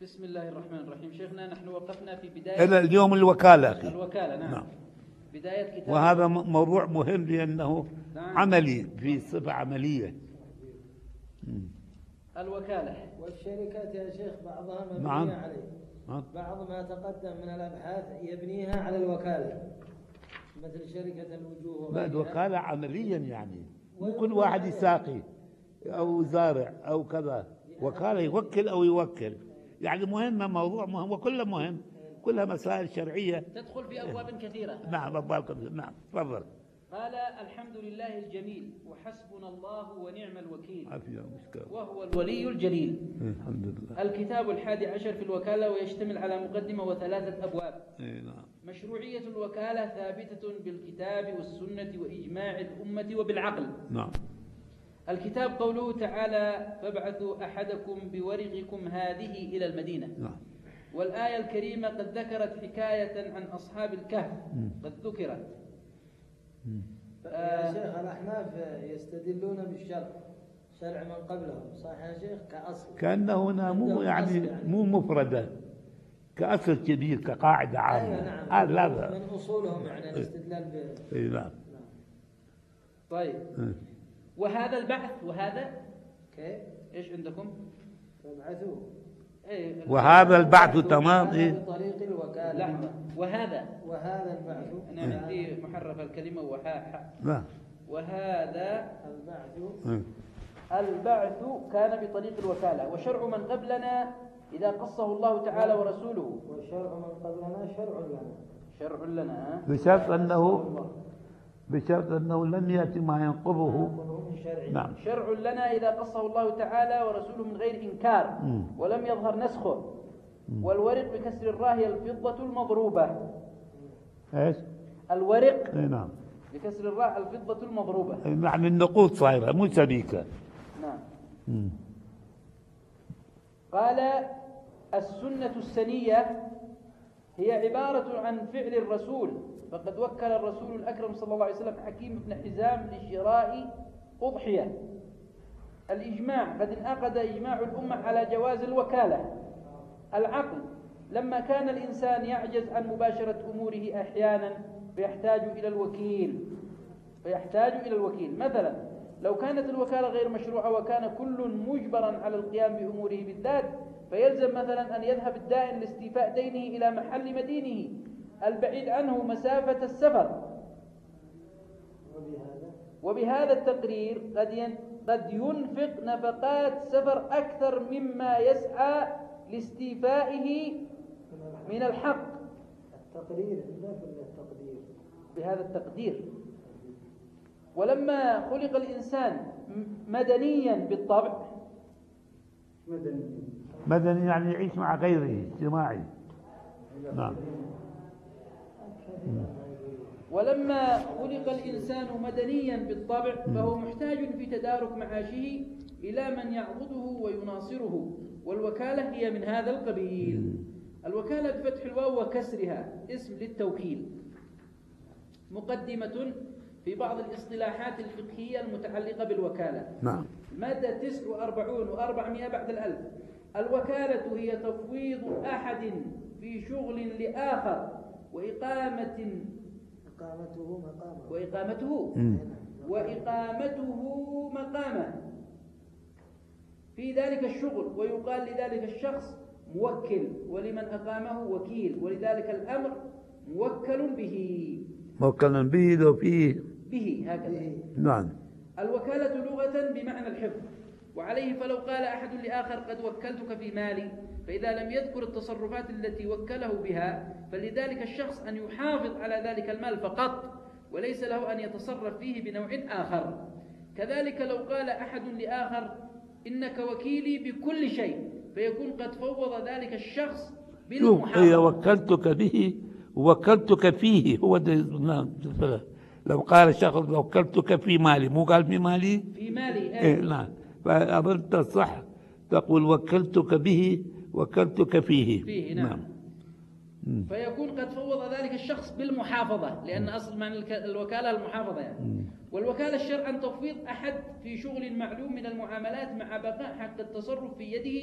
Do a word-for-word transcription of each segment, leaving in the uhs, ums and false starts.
بسم الله الرحمن الرحيم. شيخنا نحن وقفنا في بداية إلى اليوم الوكالة أخي. الوكالة. نعم, نعم. بداية كتاب، وهذا موضوع مهم لأنه نعم. عملي في صفة عملية. الوكالة والشركات يا شيخ بعضها مبنية نعم. عليه. نعم. بعض ما تقدم من الأبحاث يبنيها على الوكالة، مثل شركة الوجوه. بعد وكالة عمليا يعني مو كل واحد يساقي أو زارع أو كذا، وكالة يوكل أو يوكل، يعني مهمة، موضوع مهم وكله مهم، كلها مسائل شرعية تدخل في أبواب كثيرة. نعم أبواب كثيرة. نعم تفضل. قال الحمد لله الجميل وحسبنا الله ونعم الوكيل عافية مشكلة وهو الولي الجليل. الحمد لله. الكتاب الحادي عشر في الوكالة ويشتمل على مقدمة وثلاثة أبواب. اي نعم. مشروعية الوكالة ثابتة بالكتاب والسنة وإجماع الأمة وبالعقل. نعم. الكتاب قوله تعالى فابعثوا أحدكم بورقكم هذه إلى المدينة. نعم. والآية الكريمة قد ذكرت حكاية عن أصحاب الكهف، قد ذكرت. يا شيخ الأحناف يستدلون بالشرع، شرع من قبلهم، صح يا شيخ؟ كأصل كأنه هنا مو يعني, يعني مو مفردة، كأصل كبير كقاعدة عامة. أيوة نعم. آه لا من أصولهم يعني الاستدلال ب. اي نعم. طيب. اه. وهذا البعث وهذا كيف؟ ايش عندكم؟ فابعثوا. ايه وهذا البعث تمام. ايه بطريق الوكالة. لحظة. وهذا وهذا البعث. أنا عندي محرف الكلمة وها. لا. وهذا البعث. اه. البعث كان بطريق الوكالة، وشرع من قبلنا إذا قصه الله تعالى ورسوله. وشرع من قبلنا شرع لنا. شرع لنا بشرط أنه بشرط أنه لم يأتي ما ينقضه. نعم. شرع لنا إذا قصه الله تعالى ورسوله من غير إنكار مم. ولم يظهر نسخه. مم. والورق بكسر الراء هي الفضة المضروبة. ايش؟ الورق اي نعم. بكسر الراء الفضة المضروبة، يعني النقود صايرة مو سبيكة. نعم. مم. قال السنة السنية هي عبارة عن فعل الرسول، فقد وكل الرسول الأكرم صلى الله عليه وسلم حكيم بن حزام لشراء أضحية. الإجماع قد انعقد إجماع الأمة على جواز الوكالة. العقل لما كان الإنسان يعجز عن مباشرة أموره أحيانا فيحتاج إلى الوكيل فيحتاج إلى الوكيل مثلا لو كانت الوكالة غير مشروعة وكان كل مجبرا على القيام بأموره بالذات، فيلزم مثلا أن يذهب الدائن لاستيفاء دينه إلى محل مدينه البعيد عنه مسافة السفر. وبهذا التقرير قد قد ينفق نفقات سفر أكثر مما يسعى لاستيفائه من الحق. التقرير التقدير بهذا التقدير. ولما خلق الإنسان مدنيا بالطبع، مدني مدني يعني يعيش مع غيره، اجتماعي. نعم. ولما خلق الإنسان مدنيا بالطبع فهو محتاج في تدارك معاشه إلى من يعضده ويناصره، والوكالة هي من هذا القبيل. الوكالة بفتح الواو وكسرها اسم للتوكيل. مقدمة في بعض الاصطلاحات الفقهية المتعلقة بالوكالة. نعم. مادة تسعة وأربعين وأربعمائة بعد الألف. الوكالة هي تفويض أحد في شغل لآخر وإقامة إقامته مقامه وإقامته وإقامته مقامه في ذلك الشغل، ويقال لذلك الشخص موكل، ولمن أقامه وكيل، ولذلك الأمر موكل به. موكل به لو فيه به هكذا. نعم. الوكالة لغة بمعنى الحفظ، وعليه فلو قال أحد لآخر قد وكلتك في مالي، فإذا لم يذكر التصرفات التي وكله بها فلذلك الشخص أن يحافظ على ذلك المال فقط، وليس له أن يتصرف فيه بنوع آخر. كذلك لو قال أحد لآخر إنك وكيلي بكل شيء، فيكون قد فوض ذلك الشخص بالمحافظة. إذا وكلتك به وكلتك فيه هو نعم. لو قال شخص وكلتك في مالي، مو قال في مالي في مالي. إيه نعم. فأظن تصح تقول وكلتك به وكلتك فيه, فيه نعم. نعم. فيكون قد فوض ذلك الشخص بالمحافظة، لأن أصل معنى الوكالة المحافظة يعني. والوكالة شرعا تفويض أحد في شغل معلوم من المعاملات مع بقاء حق التصرف في يده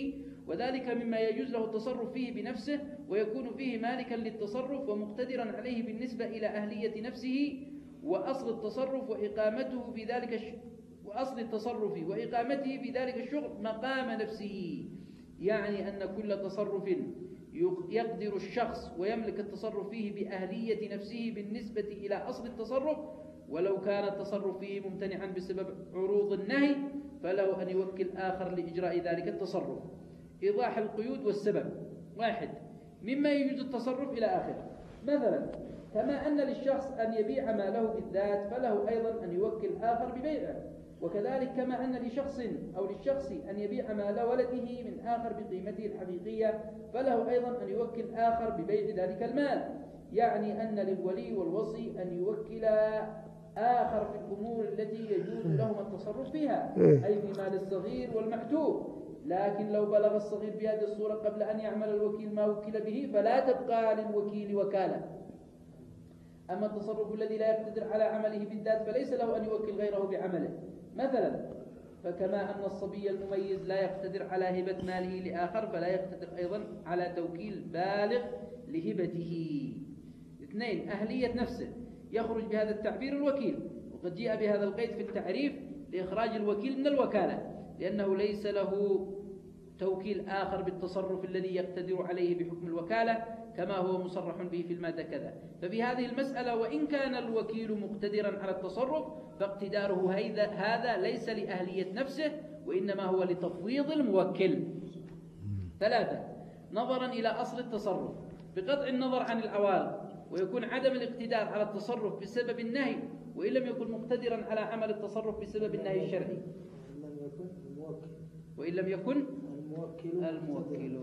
وذلك مما يجوز له التصرف فيه بنفسه ويكون فيه مالكا للتصرف ومقتدرا عليه بالنسبة إلى أهلية نفسه وأصل التصرف وإقامته في ذلك الش... وأصل التصرف وإقامته في ذلك الشغل مقام نفسه، يعني أن كل تصرف يقدر الشخص ويملك التصرف فيه بأهلية نفسه بالنسبة إلى أصل التصرف، ولو كان التصرف فيه ممتنعا بسبب عروض النهي فله أن يوكل آخر لإجراء ذلك التصرف. إيضاح القيود والسبب. واحد، مما يجوز التصرف إلى آخره، مثلا كما أن للشخص أن يبيع ماله بالذات فله أيضا أن يوكل آخر ببيعه، وكذلك كما أن لشخص أو للشخص أن يبيع مال ولده من آخر بقيمته الحقيقية فله أيضا أن يوكل آخر ببيع ذلك المال، يعني أن للولي والوصي أن يوكل آخر في الأمور التي يجوز لهم التصرف فيها، أي في مال الصغير والمعتوه. لكن لو بلغ الصغير بهذه الصورة قبل أن يعمل الوكيل ما وكل به فلا تبقى للوكيل وكالة. أما التصرف الذي لا يقتدر على عمله بالذات فليس له أن يوكل غيره بعمله، مثلا فكما أن الصبي المميز لا يقتدر على هبة ماله لآخر فلا يقتدر أيضا على توكيل بالغ لهبته. اثنين، أهلية نفسه، يخرج بهذا التعبير الوكيل، وقد جاء بهذا القيد في التعريف لإخراج الوكيل من الوكالة، لأنه ليس له توكيل آخر بالتصرف الذي يقتدر عليه بحكم الوكالة كما هو مصرح به في المادة كذا. ففي هذه المسألة وإن كان الوكيل مقتدرا على التصرف فاقتداره هذا ليس لأهلية نفسه وإنما هو لتفويض الموكل. ثلاثة، نظرا إلى أصل التصرف بقطع النظر عن العوارض، ويكون عدم الاقتدار على التصرف بسبب النهي وإن لم يكن مقتدرا على عمل التصرف بسبب النهي الشرعي، وإن لم يكن الموكل الموكل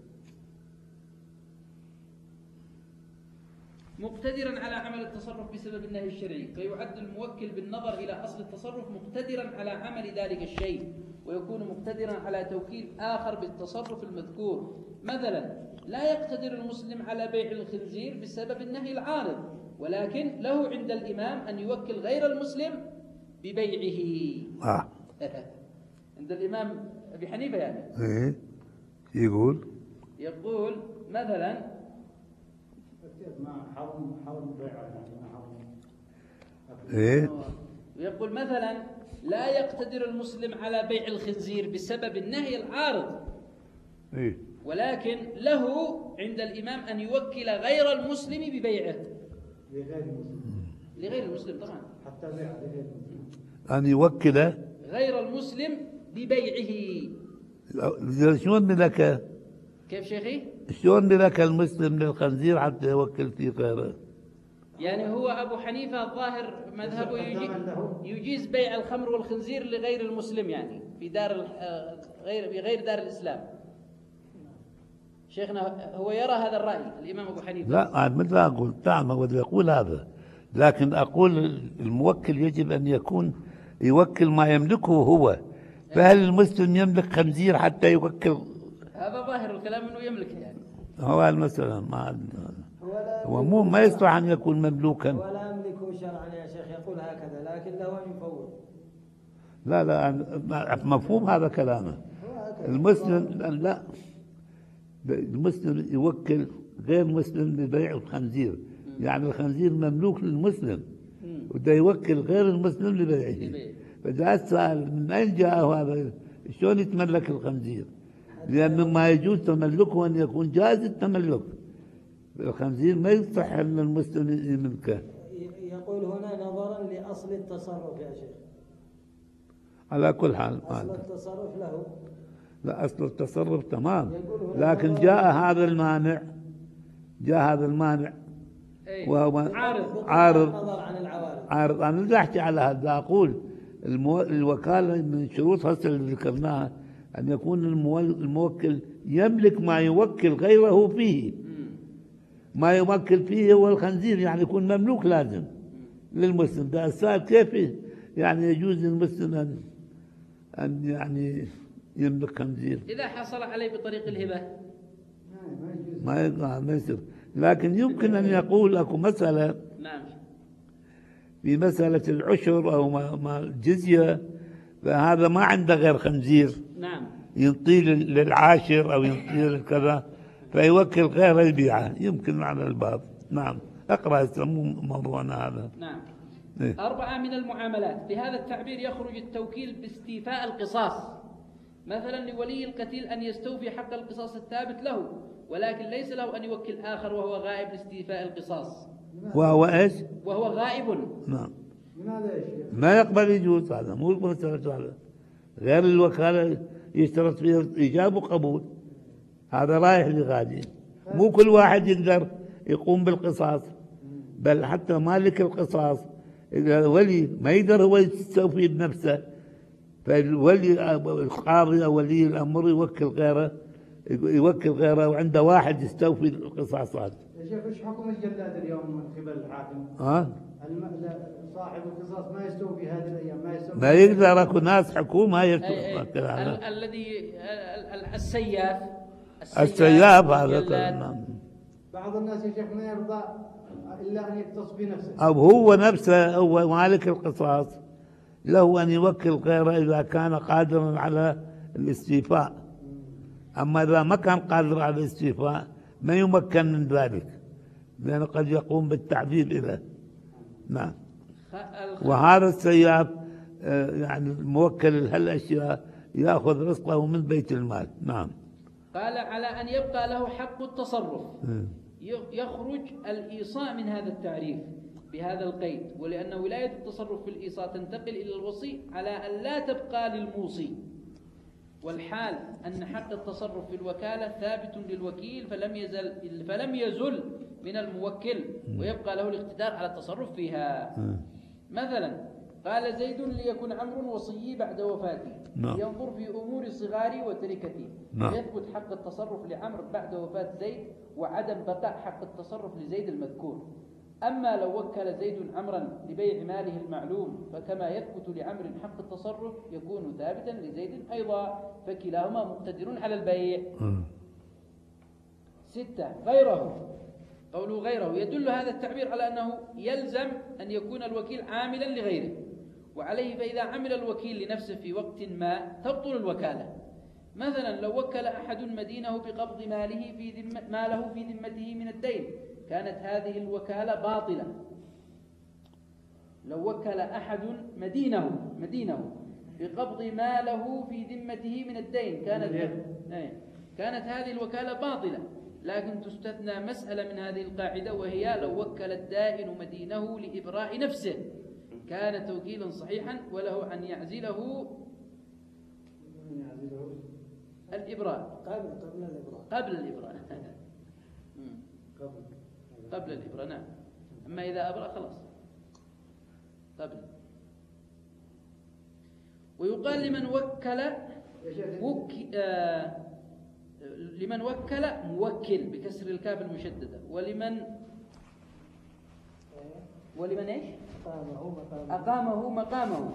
مقتدرا على عمل التصرف بسبب النهي الشرعي، فيعد الموكل بالنظر إلى أصل التصرف مقتدرا على عمل ذلك الشيء، ويكون مقتدرا على توكيل آخر بالتصرف المذكور. مثلا لا يقتدر المسلم على بيع الخنزير بسبب النهي العارض، ولكن له عند الإمام أن يوكل غير المسلم ببيعه. آه. عند الإمام أبي حنيفة يعني. إيه يقول؟ يقول مثلا ما حرم حرم بيع يعني ما حرم. إيه؟ يقول مثلا لا يقتدر المسلم على بيع الخنزير بسبب النهي العارض. إيه؟ ولكن له عند الإمام أن يوكل غير المسلم ببيعه. لغير المسلم. لغير المسلم طبعا. حتى بيع لغير المسلم. أن يوكل غير المسلم ببيعه. شلون لك؟ كيف شيخي؟ شلون لك المسلم للخنزير حتى يوكل في غيره؟ يعني هو أبو حنيفة الظاهر مذهبه يجيز بيع الخمر والخنزير لغير المسلم، يعني في دار غير في غير دار الإسلام. شيخنا هو يرى هذا الرأي الإمام أبو حنيفة. لا مثل أقول تعال ما بدي أقول هذا، لكن أقول الموكل يجب أن يكون يوكل ما يملكه هو، فهل المسلم يملك خنزير حتى يوكل؟ هذا ظاهر الكلام أنه يملك يعني. هو المسألة ما هو مو ما يصلح أن يكون مملوكا. ولا يملكه شرعا يا شيخ، يقول هكذا لكن له أن يفوض. لا لا مفهوم هذا كلامه. المسلم لا، المسلم يوكل غير مسلم ببيع الخنزير، يعني الخنزير مملوك للمسلم وده يوكل غير المسلم لبيعه. فجاء السؤال من أين جاء هذا؟ شلون يتملك الخنزير؟ لأنه ما يجوز تملكه أن يكون جائز التملك. الخنزير ما يصح أن المسلم يملكه. يقول هنا نظرا لأصل التصرف يا شيخ. على كل حال أصل التصرف له. لا أصل التصرف تمام، لكن جاء هذا المانع، جاء هذا المانع وهو عارض عارض عن العوارض. عارض. أنا لا أحكي على هذا، أقول المو... الوكالة من شروطها اللي ذكرناها أن يكون المو... الموكل يملك ما يوكل غيره فيه. ما يوكل فيه هو الخنزير، يعني يكون مملوك لازم للمسلم. ده السؤال كيف يعني يجوز للمسلم أن أن يعني يملك خنزير إذا حصل عليه بطريق الهبة ما ما يصير. لكن يمكن أن يقول أكو مسألة، نعم، في مسألة العشر أو ما الجزية، فهذا ما عنده غير خنزير، نعم، ينطيه للعاشر أو ينطيه كذا فيوكل غيره يبيعه، يمكن معنى الباب. نعم، اقرأ يسموه موضوعنا هذا. نعم. إيه؟ أربعة من المعاملات. بهذا التعبير يخرج التوكيل باستيفاء القصاص، مثلا لولي القتيل أن يستوفي حق القصاص الثابت له، ولكن ليس له أن يوكل آخر وهو غائب لاستيفاء القصاص. وهو إيش؟ وهو غائب. نعم. لماذا يا شيخ؟ ما يقبل يجوز، هذا مو مسألة هذا. غير الوكالة يشترط فيها إيجاب وقبول، هذا رايح لغادي. مو كل واحد يقدر يقوم بالقصاص، بل حتى مالك القصاص إذا ولي ما يقدر هو يستوفي بنفسه، فالولي القاضي أو ولي الأمر يوكل غيره، يوكل غيره وعنده واحد يستوفي القصاصات. يا شيخ ايش حكم الجلاد اليوم من قبل الحاكم؟ ها؟ صاحب القصاص ما يستوفي هذه الايام، ما يستوفي ما يقدر، اكو ناس حكومه يستوفي. الذي السياف السياف هذا. بعض الناس يا شيخ ما يرضى الا ان يقتص بنفسه، او هو نفسه هو مالك القصاص له ان يوكل غيره اذا كان قادرا على الاستيفاء، اما اذا ما كان قادر على الاستيفاء ما يمكن من ذلك، لانه قد يقوم بالتعذيب له. نعم. وهذا السياف يعني الموكل لهالاشياء ياخذ رزقه من بيت المال. نعم. قال على ان يبقى له حق التصرف. يخرج الايصاء من هذا التعريف بهذا القيد، ولان ولايه التصرف في الايصاء تنتقل الى الوصي على ان لا تبقى للموصي، والحال ان حق التصرف في الوكاله ثابت للوكيل فلم يزل فلم يزل من الموكل، ويبقى له الاقتدار على التصرف فيها. مثلا قال زيد ليكن عمرو وصيي بعد وفاتي، ينظر في امور صغاري وتركتي، ويثبت حق التصرف لعمرو بعد وفاه زيد وعدم بقاء حق التصرف لزيد المذكور. أما لو وكل زيد عمرا لبيع ماله المعلوم فكما يثبت لعمر حق التصرف يكون ثابتا لزيد أيضا، فكلاهما مقتدر على البيع. ستة غيره. قوله غيره يدل هذا التعبير على أنه يلزم أن يكون الوكيل عاملا لغيره، وعليه فإذا عمل الوكيل لنفسه في وقت ما تبطل الوكالة. مثلا لو وكل أحد مدينه بقبض ماله في ذمة ماله في ذمته من الدين كانت هذه الوكالة باطلة. لو وكل أحد مدينه مدينه بقبض ماله في ذمته من الدين كانت كانت هذه الوكالة باطلة، لكن تستثنى مسألة من هذه القاعدة، وهي لو وكل الدائن مدينه لإبراء نفسه كان توكيلا صحيحا وله أن يعزله الإبراء قبل قبل الإبراء قبل الإبراء قبل الإبراء. نعم. أما إذا أبرأ خلاص قبل. ويقال لمن وكل وك... آه... لمن وكل موكل بكسر الكاف المشددة، ولمن ولمن إيش؟ أقامه مقامه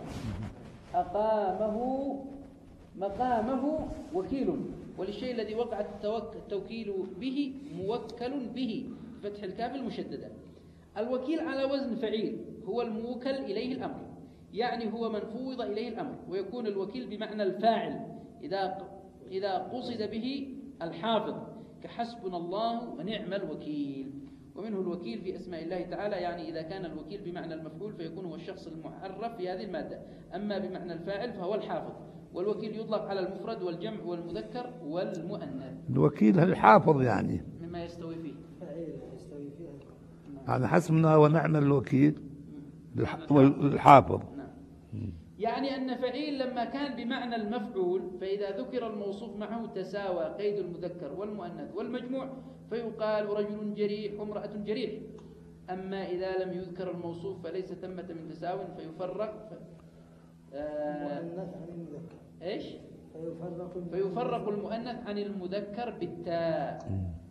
أقامه مقامه وكيل، وللشيء الذي وقع التوكيل به موكل به بفتح الكاف المشددة. الوكيل على وزن فعيل هو الموكل إليه الأمر، يعني هو من فوض إليه الأمر، ويكون الوكيل بمعنى الفاعل إذا إذا قصد به الحافظ كحسبنا الله ونعم الوكيل. ومنه الوكيل في أسماء الله تعالى، يعني إذا كان الوكيل بمعنى المفعول فيكون هو الشخص المعرف في هذه المادة، أما بمعنى الفاعل فهو الحافظ. والوكيل يطلق على المفرد والجمع والمذكر والمؤنث. الوكيل الحافظ يعني مما يستوي فيه يستوي فيه على حسبنا ونعم الوكيل والحافظ. نعم. يعني أن فعيل لما كان بمعنى المفعول فإذا ذكر الموصوف معه تساوى قيد المذكر والمؤنث والمجموع فيقال رجل جريح وامرأة جريح. أما إذا لم يذكر الموصوف فليس ثمة من تساو فيفرق ف... آه... المؤنث عن المذكر. إيش؟ فيفرق المؤنث فيفرق المؤنث عن المذكر بالتاء.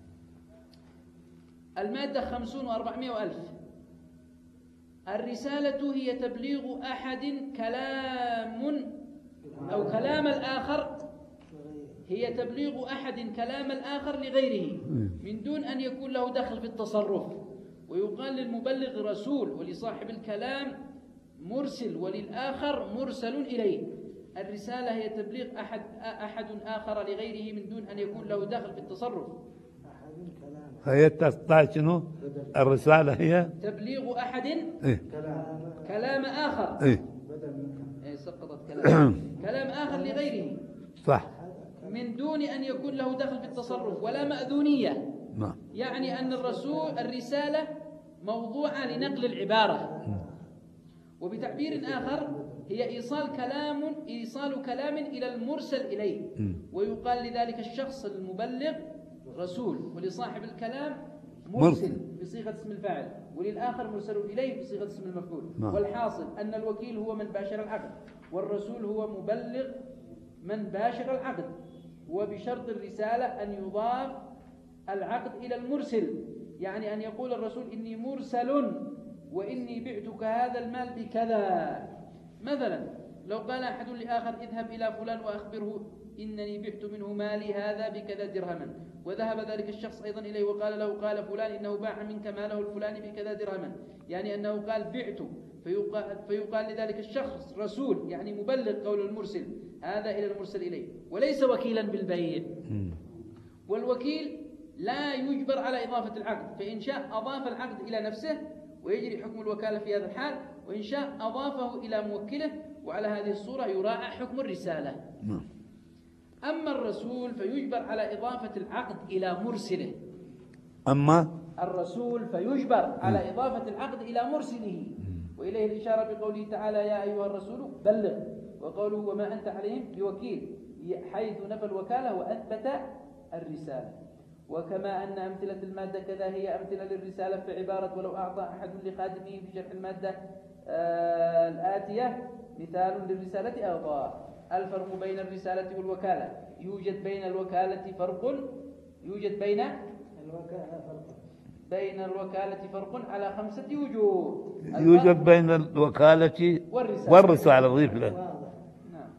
المادة خمسون وأربعمائة وألف. الرسالة هي تبليغ أحد كلام أو كلام الآخر هي تبليغ أحد كلام الآخر لغيره من دون أن يكون له دخل في التصرف. ويقال للمبلغ رسول ولصاحب الكلام مرسل وللآخر مرسل إليه، الرسالة هي تبليغ أحد أحد آخر لغيره من دون أن يكون له دخل في التصرف. هي تصدق شنو؟ الرسالة هي تبليغ أحد إيه؟ كلام آخر. إيه؟ إيه سقطت كلام كلام آخر لغيره صح. من دون أن يكون له دخل في التصرف ولا مأذونية. نعم. يعني أن الرسول الرسالة موضوعة لنقل العبارة. وبتعبير آخر هي إيصال كلام إيصال كلام إلى المرسل إليه، ويقال لذلك الشخص المبلغ رسول، ولصاحب الكلام مرسل بصيغة اسم الفاعل، وللآخر مرسل إليه بصيغة اسم المفعول. والحاصل أن الوكيل هو من باشر العقد، والرسول هو مبلغ من باشر العقد، وبشرط الرسالة أن يضاف العقد إلى المرسل، يعني أن يقول الرسول إني مرسل وإني بعتك هذا المال بكذا. مثلا لو قال أحد لآخر اذهب إلى فلان وأخبره إنني بعت منه مالي هذا بكذا درهما، وذهب ذلك الشخص أيضا إليه وقال له قال فلان إنه باع منك ماله الفلاني بكذا درهما، يعني أنه قال بعت، فيقال, فيقال لذلك الشخص رسول، يعني مبلغ قول المرسل هذا إلى المرسل إليه، وليس وكيلا بالبيع. والوكيل لا يجبر على إضافة العقد، فإن شاء أضاف العقد إلى نفسه ويجري حكم الوكالة في هذا الحال، وإن شاء أضافه إلى موكله، وعلى هذه الصورة يراعى حكم الرسالة. أما الرسول فيجبر على إضافة العقد إلى مرسله. أما الرسول فيجبر على إضافة العقد إلى مرسله، وإليه الإشارة بقوله تعالى يا أيها الرسول بلغ، وقوله وما أنت عليهم بوكيل، حيث نفى الوكالة وأثبت الرسالة. وكما أن أمثلة المادة كذا هي أمثلة للرسالة، في عبارة ولو أعطى أحد لخادمه في شرح المادة آه الآتية مثال للرسالة أعطى. الفرق بين الرسالة والوكالة: يوجد بين الوكالة فرق يوجد بين الوكالة فرق بين الوكالة فرق على خمسة وجوه. يوجد بين الوكالة والرسالة, والرسالة ضيف له. نعم.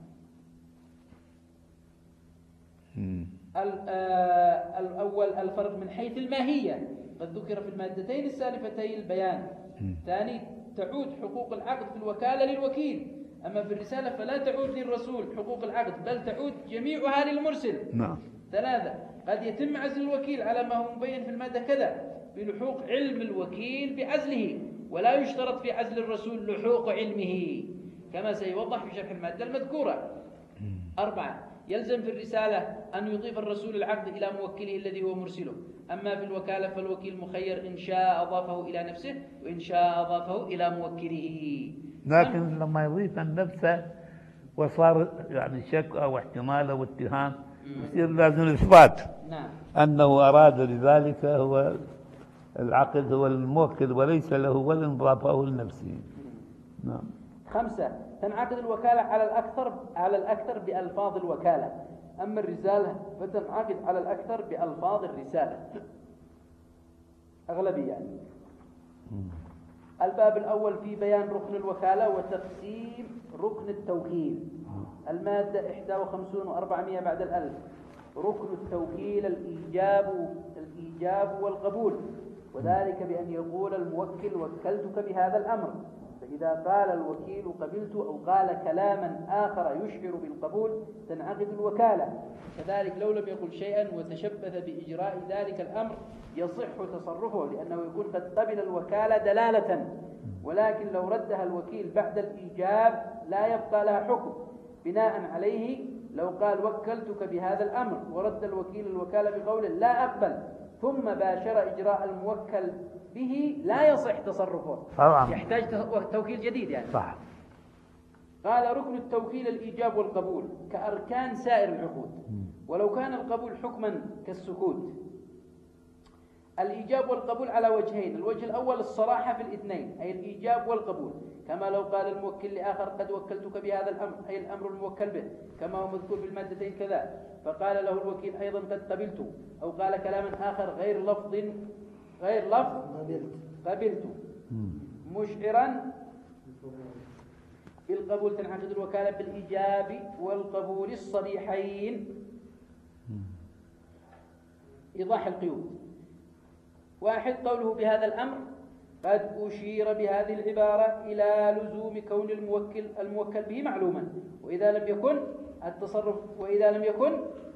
مم. الأول الفرق من حيث الماهية، قد ذكر في المادتين السالفتين البيان. ثاني تعود حقوق العقد في الوكالة للوكيل، أما في الرسالة فلا تعود للرسول حقوق العقد، بل تعود جميعها للمرسل. نعم. ثلاثة قد يتم عزل الوكيل على ما هو مبين في المادة كذا بلحوق علم الوكيل بعزله، ولا يشترط في عزل الرسول لحوق علمه كما سيوضح في شرح المادة المذكورة. أربعة يلزم في الرسالة أن يضيف الرسول العقد إلى موكله الذي هو مرسله، أما في الوكالة فالوكيل مخير إن شاء أضافه إلى نفسه وإن شاء أضافه إلى موكله. لكن لما يضيف نفسه وصار يعني شك أو احتمال أو اتهام يصير لازم الإثبات. نعم. أنه أراد لذلك هو العقد هو الموكل وليس له ولا إضافه لنفسه. نعم. خمسة تنعقد الوكالة على الأكثر على الأكثر بألفاظ الوكالة، أما الرسالة فتنعقد على الأكثر بألفاظ الرسالة أغلبية يعني. الباب الأول في بيان ركن الوكالة وتقسيم ركن التوكيل. المادة واحد وخمسين وأربعمائة بعد الألف. ركن التوكيل الإيجاب الإيجاب والقبول، وذلك بأن يقول الموكل وكلتك بهذا الأمر، فإذا قال الوكيل قبلت أو قال كلاما آخر يشعر بالقبول تنعقد الوكالة. كذلك لو لم يقل شيئا وتشبث بإجراء ذلك الأمر يصح تصرفه، لأنه يكون قد قبل الوكالة دلالة، ولكن لو ردها الوكيل بعد الإيجاب لا يبقى لها حكم. بناء عليه لو قال وكلتك بهذا الأمر ورد الوكيل الوكالة بقوله لا أقبل ثم باشر إجراء الموكل به لا يصح تصرفه، طبعا يحتاج توكيل جديد يعني. صح. قال ركن التوكيل الإيجاب والقبول كأركان سائر العقود، ولو كان القبول حكما كالسكوت. الإيجاب والقبول على وجهين: الوجه الأول الصراحة في الاثنين، أي الإيجاب والقبول، كما لو قال الموكل لآخر قد وكلتك بهذا الأمر، أي الأمر الموكل به، كما هو مذكور في المادتين كذا، فقال له الوكيل أيضا قد قبلت، أو قال كلاما آخر غير لفظ غير لفظ قبلت مشعرا بالقبول تنعقد الوكالة بالإيجاب والقبول الصريحين. إيضاح القيود: واحد قوله بهذا الأمر قد أشير بهذه العبارة إلى لزوم كون الموكل الموكل به معلوما، وإذا لم يكن التصرف وإذا لم يكن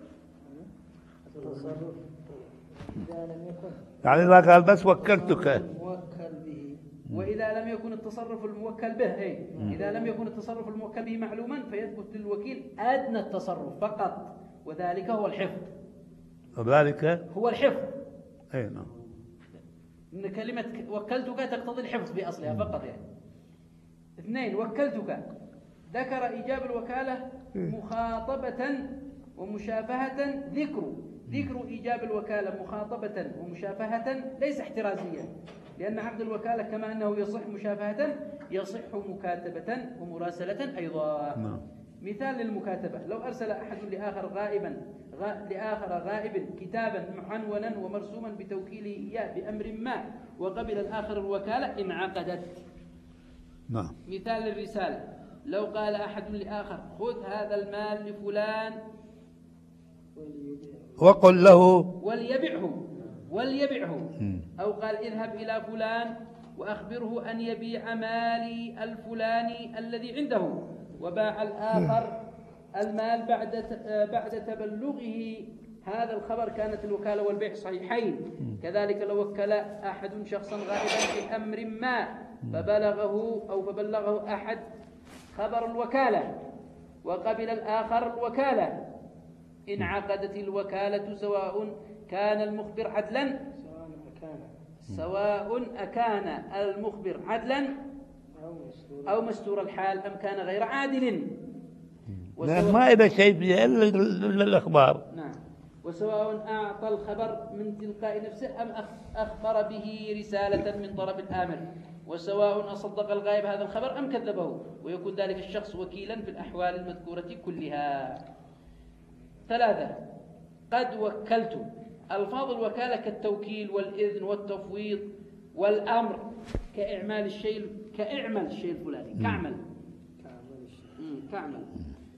التصرف إذا لم يكن يعني إذا قال بس وكلتك، موكل به، وإذا لم يكن التصرف الموكل به أي إذا لم يكن التصرف الموكل به معلوما فيثبت للوكيل أدنى التصرف فقط، وذلك هو الحفظ. وذلك هو الحفظ. أي نعم. إن كلمة وكلتك تقتضي الحفظ في أصلها فقط يعني. اثنين، وكلتك ذكر إيجاب الوكالة مخاطبة ومشافهة. ذكر ذكر إيجاب الوكالة مخاطبة ومشافهة ليس احترازيا، لأن عقد الوكالة كما أنه يصح مشافهة يصح مكاتبة ومراسلة أيضا. نعم. مثال للمكاتبة: لو أرسل أحد لآخر غائبا غا لآخر غائب كتابا معنونا ومرسوما بتوكيله إياه بأمر ما وقبل الآخر الوكالة انعقدت. نعم. مثال للرسالة: لو قال أحد لآخر خذ هذا المال لفلان وقل له وليبعه وليبعه أو قال اذهب إلى فلان وأخبره أن يبيع مالي الفلاني الذي عنده، وباع الآخر المال بعد بعد تبلغه هذا الخبر، كانت الوكالة والبيع صحيحين. كذلك لو وكل أحد شخصا غائبا بأمر ما فبلغه أو فبلغه أحد خبر الوكالة وقبل الآخر الوكالة انعقدت الوكالة سواء كان المخبر عدلا سواء أكان المخبر عدلا أو مستور الحال أم كان غير عادل. لأن ما إذا شيء فيه إلا الأخبار. نعم. وسواء أعطى الخبر من تلقاء نفسه أم أخبر به رسالة من طرف الآمر، وسواء أصدق الغائب هذا الخبر أم كذبه، ويكون ذلك الشخص وكيلا في الأحوال المذكورة كلها. ثلاثة، قد وكلت. ألفاظ الوكالة كالتوكيل والإذن والتفويض والأمر كإعمال الشيء كإعمل الشيء الفلاني كعمل كعمل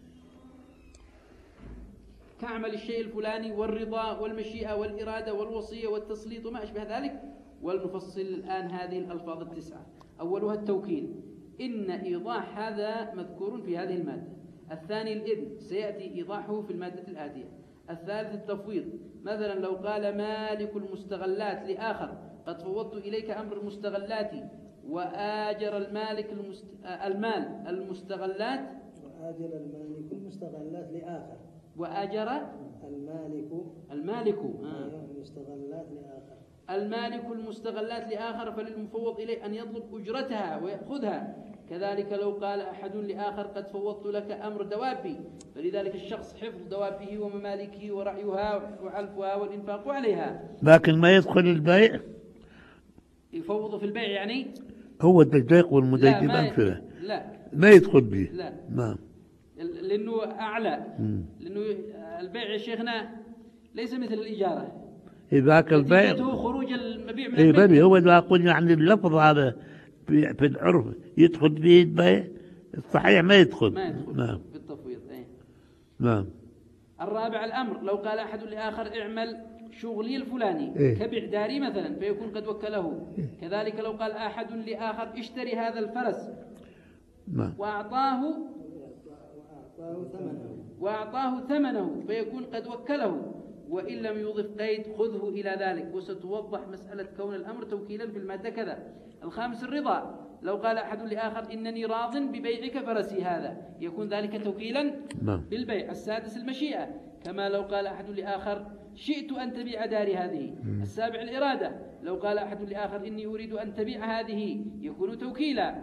كعمل الشيء الفلاني والرضا والمشيئة والإرادة والوصية والتسليط وما أشبه ذلك. ولنفصل الآن هذه الألفاظ التسعة. أولها التوكيل، إن إيضاح هذا مذكور في هذه المادة. الثاني الإذن، سيأتي إيضاحه في المادة الآتية. الثالث التفويض، مثلا لو قال مالك المستغلات لآخر قد فوضت إليك أمر المستغلات وآجر المالك المست... المال المستغلات وآجر المالك المستغلات لآخر وآجر المالك المالك آه. المستغلات لآخر المالك المستغلات لآخر فللمفوض إليه أن يطلب أجرتها ويأخذها. كذلك لو قال أحد لآخر قد فوضت لك أمر دوابي، فلذلك الشخص حفظ دوابه وممالكه ورعيها وعلفها والإنفاق عليها. لكن ما يدخل البيع، يفوض في البيع يعني هو التدقيق والمديد أمثلة لا ما يدخل به. لا نعم. لأنه أعلى، لأنه البيع يا شيخنا ليس مثل الإجارة. ذاك البيع خروج المبيع من إيه البيع. بني هو ذا أقول يعني اللفظ هذا في, في العرف يدخل فيه البيع، الصحيح ما يدخل. ما يدخل نعم. بالتفويض. ايه. نعم. الرابع الأمر، لو قال أحد لآخر اعمل شغلي الفلاني إيه؟ كبع داري مثلا فيكون قد وكله. كذلك لو قال أحد لآخر اشتري هذا الفرس نعم. وأعطاه وأعطاه ثمنه وأعطاه ثمنه فيكون قد وكله، وإن لم يضف قيد خذه إلى ذلك. وستوضح مسألة كون الأمر توكيلا في المادة كذا. الخامس الرضا، لو قال أحد لآخر إنني راض ببيعك فرسي هذا يكون ذلك توكيلا بالبيع. السادس المشيئة، كما لو قال أحد لآخر شئت أن تبيع داري هذه. السابع الإرادة، لو قال أحد لآخر إني أريد أن تبيع هذه يكون توكيلا.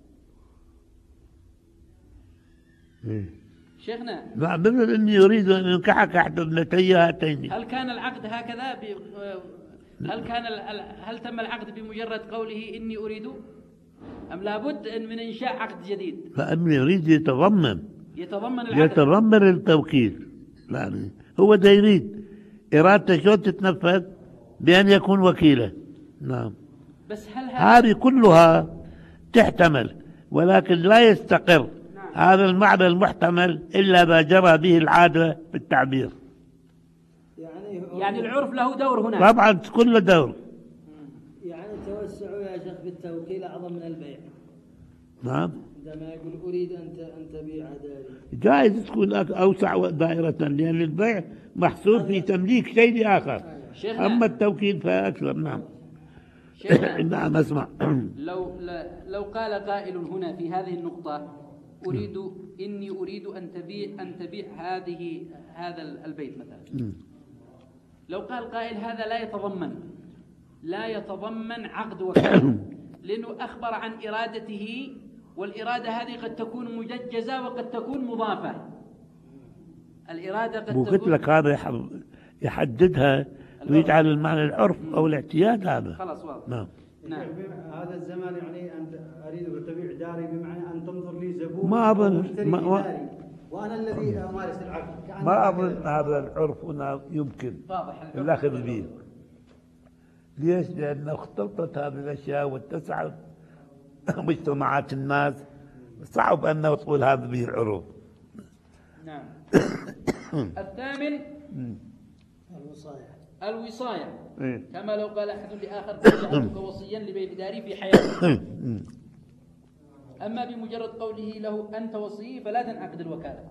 شيخنا نعم. مثل إني يريد أن ينكحك أحد ابنتي هاتين. هل كان العقد هكذا ب... هل كان ال... هل تم العقد بمجرد قوله إني أريد أم لابد أن من إنشاء عقد جديد؟ فإني يريد يتضمن يتضمن العقد يتضمن التوكيل. يعني هو ده يريد إرادته شو تتنفذ بأن يكون وكيلا. نعم. بس هل هذه كلها تحتمل، ولكن لا يستقر نعم. هذا المعنى المحتمل إلا ما جرى به العادة في التعبير. يعني يعني العرف له دور هنا. طبعا كل دور. يعني توسعوا يا شيخ بالتوكيل أعظم من البيع. نعم. عندما يقول أريد أن أن تبيع داري. جائز تكون أوسع دائرة، لأن البيع محصور في تمليك شيء آخر، أما التوكيل فأكثر. نعم. نعم أسمع. لو لو قال قائل هنا في هذه النقطة أريد إني أريد أن تبيع أن تبيع هذه هذا البيت مثلا، لو قال قائل هذا لا يتضمن لا يتضمن عقد وكالة، لأنه أخبر عن إرادته، والإرادة هذه قد تكون مججزة وقد تكون مضافة. الإرادة قد تكون، قلت لك هذا يحددها ويجعل المعنى العرف أو الاعتياد. هذا خلاص واضح. نعم. نعم. هذا الزمان يعني أن أريد أن تبيع داري، بمعنى أن تنظر لي زبون ما أظن ما ما وأنا الذي أمارس العقد. ما أظن هذا العرف هنا يمكن الأخذ به. ليش؟ لأنه اختلطت هذه الأشياء واتسعت مجتمعات الناس، صعب أن نقول هذا به العروف. نعم. الثامن الوصاية. الوصاية، إيه؟ كما لو قال أحد لآخر جعلتك وصيا لبيع داري في حياتك، أما بمجرد قوله له أنت وصي فلا تنعقد الوكالة،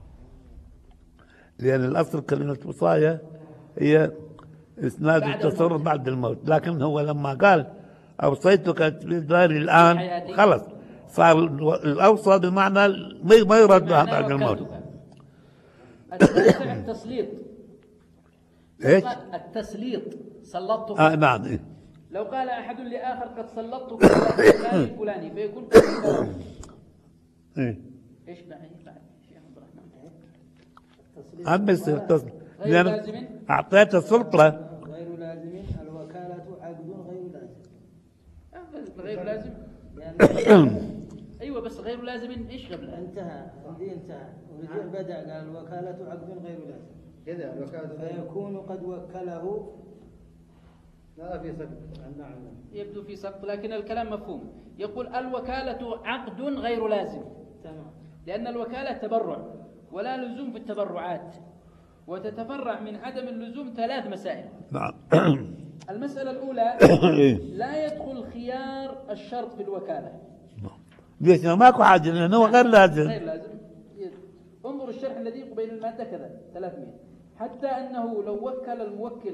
لأن الأصل كلمة وصاية هي إسناد التصرف بعد الموت، لكن هو لما قال أوصيتك بداري الآن خلص صار الأوصى بمعنى ما يرد بعد الموت. التاسع التسليط. ايش؟ التسليط، سلطتك. آه نعم. إيه؟ لو قال أحد لآخر قد سلطتك على فلان الفلاني فيكون قد ايه؟ ايش بعد شيخ عبد الرحمن؟ أما التصليط غير لازم، أعطيته السلطة. غير لازم الوكالة عقد غير لازم. غير لازم ايوه، بس غير لازم ايش قبل؟ انتهى عندي انتهى ورجع بدأ قال الوكالة عقد غير لازم كذا الوكالة فيكون قد وكله. لا في سقط. نعم. يبدو في سقط، لكن الكلام مفهوم. يقول الوكالة عقد غير لازم، تمام، لأن الوكالة تبرع ولا لزوم في التبرعات، وتتفرع من عدم اللزوم ثلاث مسائل. نعم. المسألة الأولى لا يدخل خيار الشرط في الوكالة. ليش؟ ماكو حاجة لأنه غير لازم. غير لازم. انظر الشرح الذي قبيل المادة كذا ثلاثمائة، حتى أنه لو وكل الموكل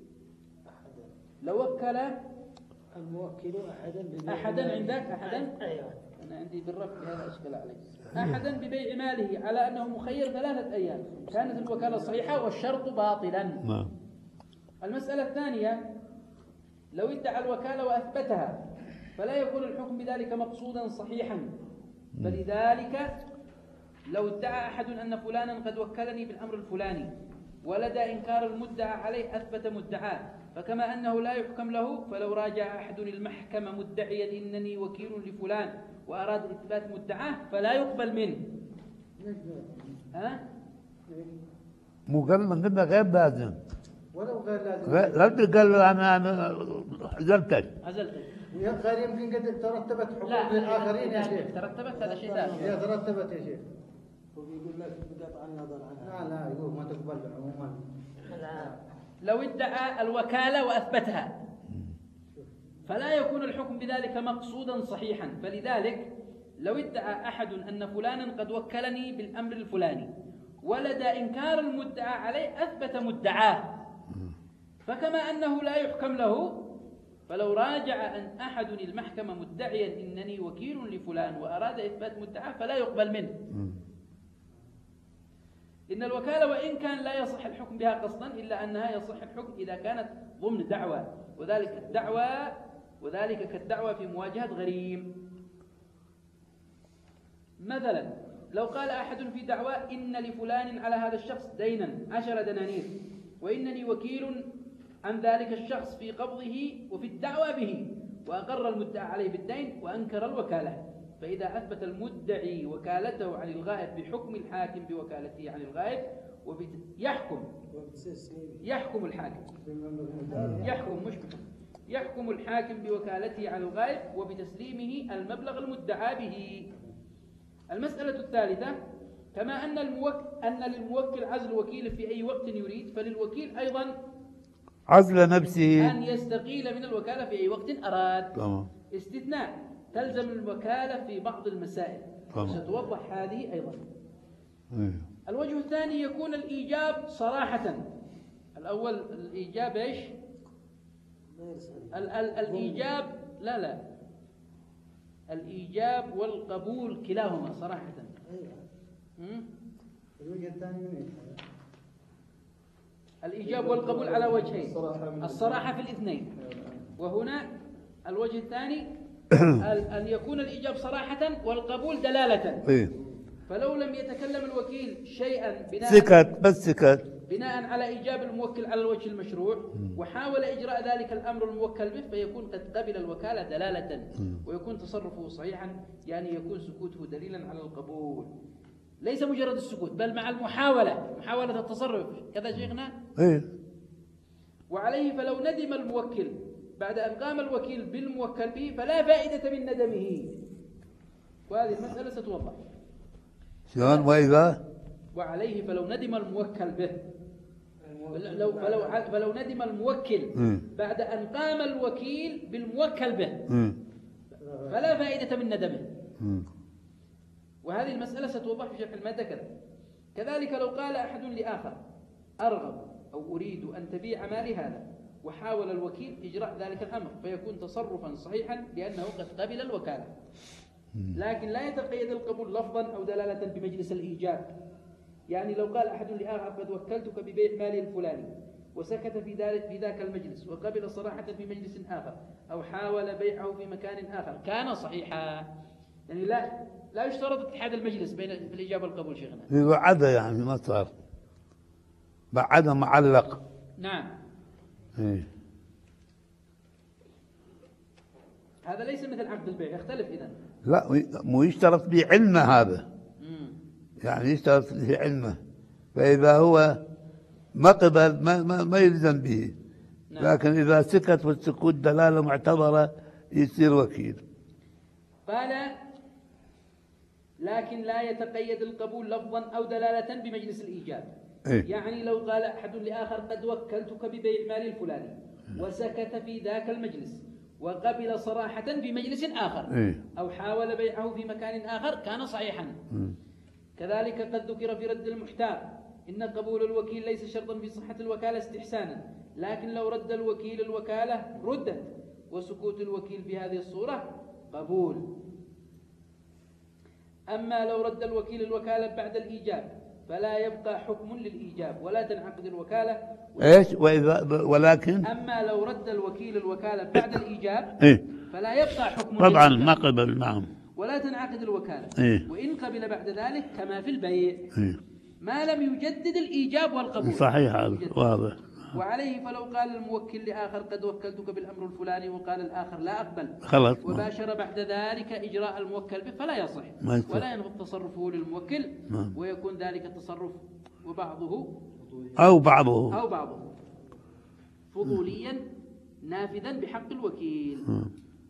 لو وكل الموكل أحدا أحدا عندك أحدا أيوة. أنا عندي بالرفع هذا أشكال علي. أحدا ببيع ماله على أنه مخير ثلاثة أيام، كانت الوكالة صحيحة والشرط باطلا. نعم. المسألة الثانية لو ادعى الوكالة وأثبتها فلا يكون الحكم بذلك مقصودا صحيحا، فلذلك لو ادعى أحد أن فلانا قد وكلني بالأمر الفلاني ولدى إنكار المدعى عليه أثبت مدعاه، فكما أنه لا يحكم له فلو راجع أحد المحكمة مدعيا إنني وكيل لفلان وأراد إثبات مدعاه فلا يقبل منه. ها؟ مو قال من قلنا غير لازم، ولو غير لازم لا تقول له أنا أنا عزلتك. عزلتك. غير يمكن قد ترتبت حقوق لا للآخرين يا شيخ. ترتبت هذا شيء ثاني. هي ترتبت يا شيخ. ويقول لك بقطع النظر عنها. لا لا يقول ما تقبل عموما. لو ادعى الوكالة وأثبتها فلا يكون الحكم بذلك مقصودا صحيحا، فلذلك لو ادعى أحد أن فلانا قد وكلني بالأمر الفلاني ولدى إنكار المدعى عليه أثبت مدعاه، فكما أنه لا يحكم له فلو راجع أن أحد المحكمة مدعيا إنني وكيل لفلان وأراد إثبات مدعاه فلا يقبل منه. إن الوكالة وإن كان لا يصح الحكم بها قصدا إلا أنها يصح الحكم إذا كانت ضمن دعوى، وذلك الدعوى وذلك كالدعوى في مواجهة غريم. مثلا لو قال أحد في دعوى إن لفلان على هذا الشخص دينا عشر دنانير وإنني وكيل عن ذلك الشخص في قبضه وفي الدعوى به، وأقر المدعى عليه بالدين وأنكر الوكالة، فإذا أثبت المدعي وكالته عن الغائب بحكم الحاكم بوكالته عن الغائب يحكم يحكم الحاكم يحكم مش يحكم الحاكم بوكالته عن الغائب وبتسليمه المبلغ المدعى به. المسألة الثالثة كما أن الموكل أن للموكل عزل وكيل في أي وقت يريد، فللوكيل أيضا عزل نفسه أن يستقيل من الوكالة في أي وقت أراد. تمام. استثناء تلزم الوكالة في بعض المسائل، تمام. ستوضح هذه أيضا. إيه. الوجه الثاني يكون الإيجاب صراحة. الأول الإيجاب إيش؟ ال ال الإيجاب لا لا الإيجاب والقبول كلاهما صراحة. الوجه الثاني من ايش؟ الإيجاب والقبول على وجهين، الصراحة في الاثنين. وهنا الوجه الثاني أن يكون الإيجاب صراحة والقبول دلالة. إيه. فلو لم يتكلم الوكيل شيئا بناء سكت بس سكت بناء على إيجاب الموكل على الوجه المشروع وحاول إجراء ذلك الأمر الموكل به، فيكون قد قبل الوكالة دلالة ويكون تصرفه صحيحا، يعني يكون سكوته دليلا على القبول، ليس مجرد السكوت بل مع المحاولة، محاولة التصرف. كذا شيخنا؟ إيه. وعليه فلو ندم الموكل بعد أن قام الوكيل بالموكل به فلا فائدة من ندمه، وهذه المسألة ستوضح. شلون وإذا؟ وعليه فلو ندم الموكل به لو فلو فلو ندم الموكل بعد أن قام الوكيل بالموكل به فلا فائدة من ندمه، وهذه المسألة ستوضح في شرح المادة كذا. كذلك لو قال أحد لآخر أرغب أو أريد أن تبيع مالي هذا، وحاول الوكيل إجراء ذلك الأمر، فيكون تصرفا صحيحا لأنه قد قبل الوكالة، لكن لا يتقيد القبول لفظا أو دلالة بمجلس الإيجاب. يعني لو قال أحد لآخر قد وكلتك ببيع مالي الفلاني وسكت في ذلك في ذاك المجلس وقبل صراحة في مجلس آخر أو حاول بيعه في مكان آخر كان صحيحا. يعني لا لا يشترط اتحاد المجلس بين الإجابة والقبول شيخنا. بعدها يعني ما صار بعدها معلق. نعم. إيه. هذا ليس مثل عقد البيع، يختلف إذن. لا مو يشترط بعلمه هذا. مم. يعني يشترط بعلمه، فإذا هو ما قبل ما, ما, ما يلزم به. نعم. لكن إذا سكت والسكوت دلالة معتبرة يصير وكيل. قال لكن لا يتقيد القبول لفظا أو دلالة بمجلس الإيجاب. إيه؟ يعني لو قال أحد لآخر قد وكلتك ببيع مال الفلاني وسكت في ذاك المجلس وقبل صراحة في مجلس آخر إيه؟ أو حاول بيعه في مكان آخر كان صحيحا. م. كذلك قد ذكر في رد المحتار إن قبول الوكيل ليس شرطا في صحة الوكالة استحسانا، لكن لو رد الوكيل الوكالة ردت، وسكوت الوكيل في هذه الصورة قبول. أما لو رد الوكيل الوكالة بعد الإيجاب فلا يبقى حكم للإيجاب ولا تنعقد الوكالة. إيش وإذا ولكن أما لو رد الوكيل الوكالة بعد الإيجاب إيه؟ فلا يبقى حكم طبعا للإيجاب ما قبل. نعم. ولا تنعقد الوكالة. إيه؟ وإن قبل بعد ذلك كما في البيع. إيه؟ ما لم يجدد الإيجاب والقبول. صحيح هذا واضح. وعليه فلو قال الموكل لآخر قد وكلتك بالأمر الفلاني وقال الآخر لا أقبل خلاص وباشر بعد ذلك إجراء الموكل به فلا يصح ولا ينهض تصرفه للموكل. مم. ويكون ذلك التصرف وبعضه أو بعضه أو بعضه فضوليا نافذا بحق الوكيل. مم.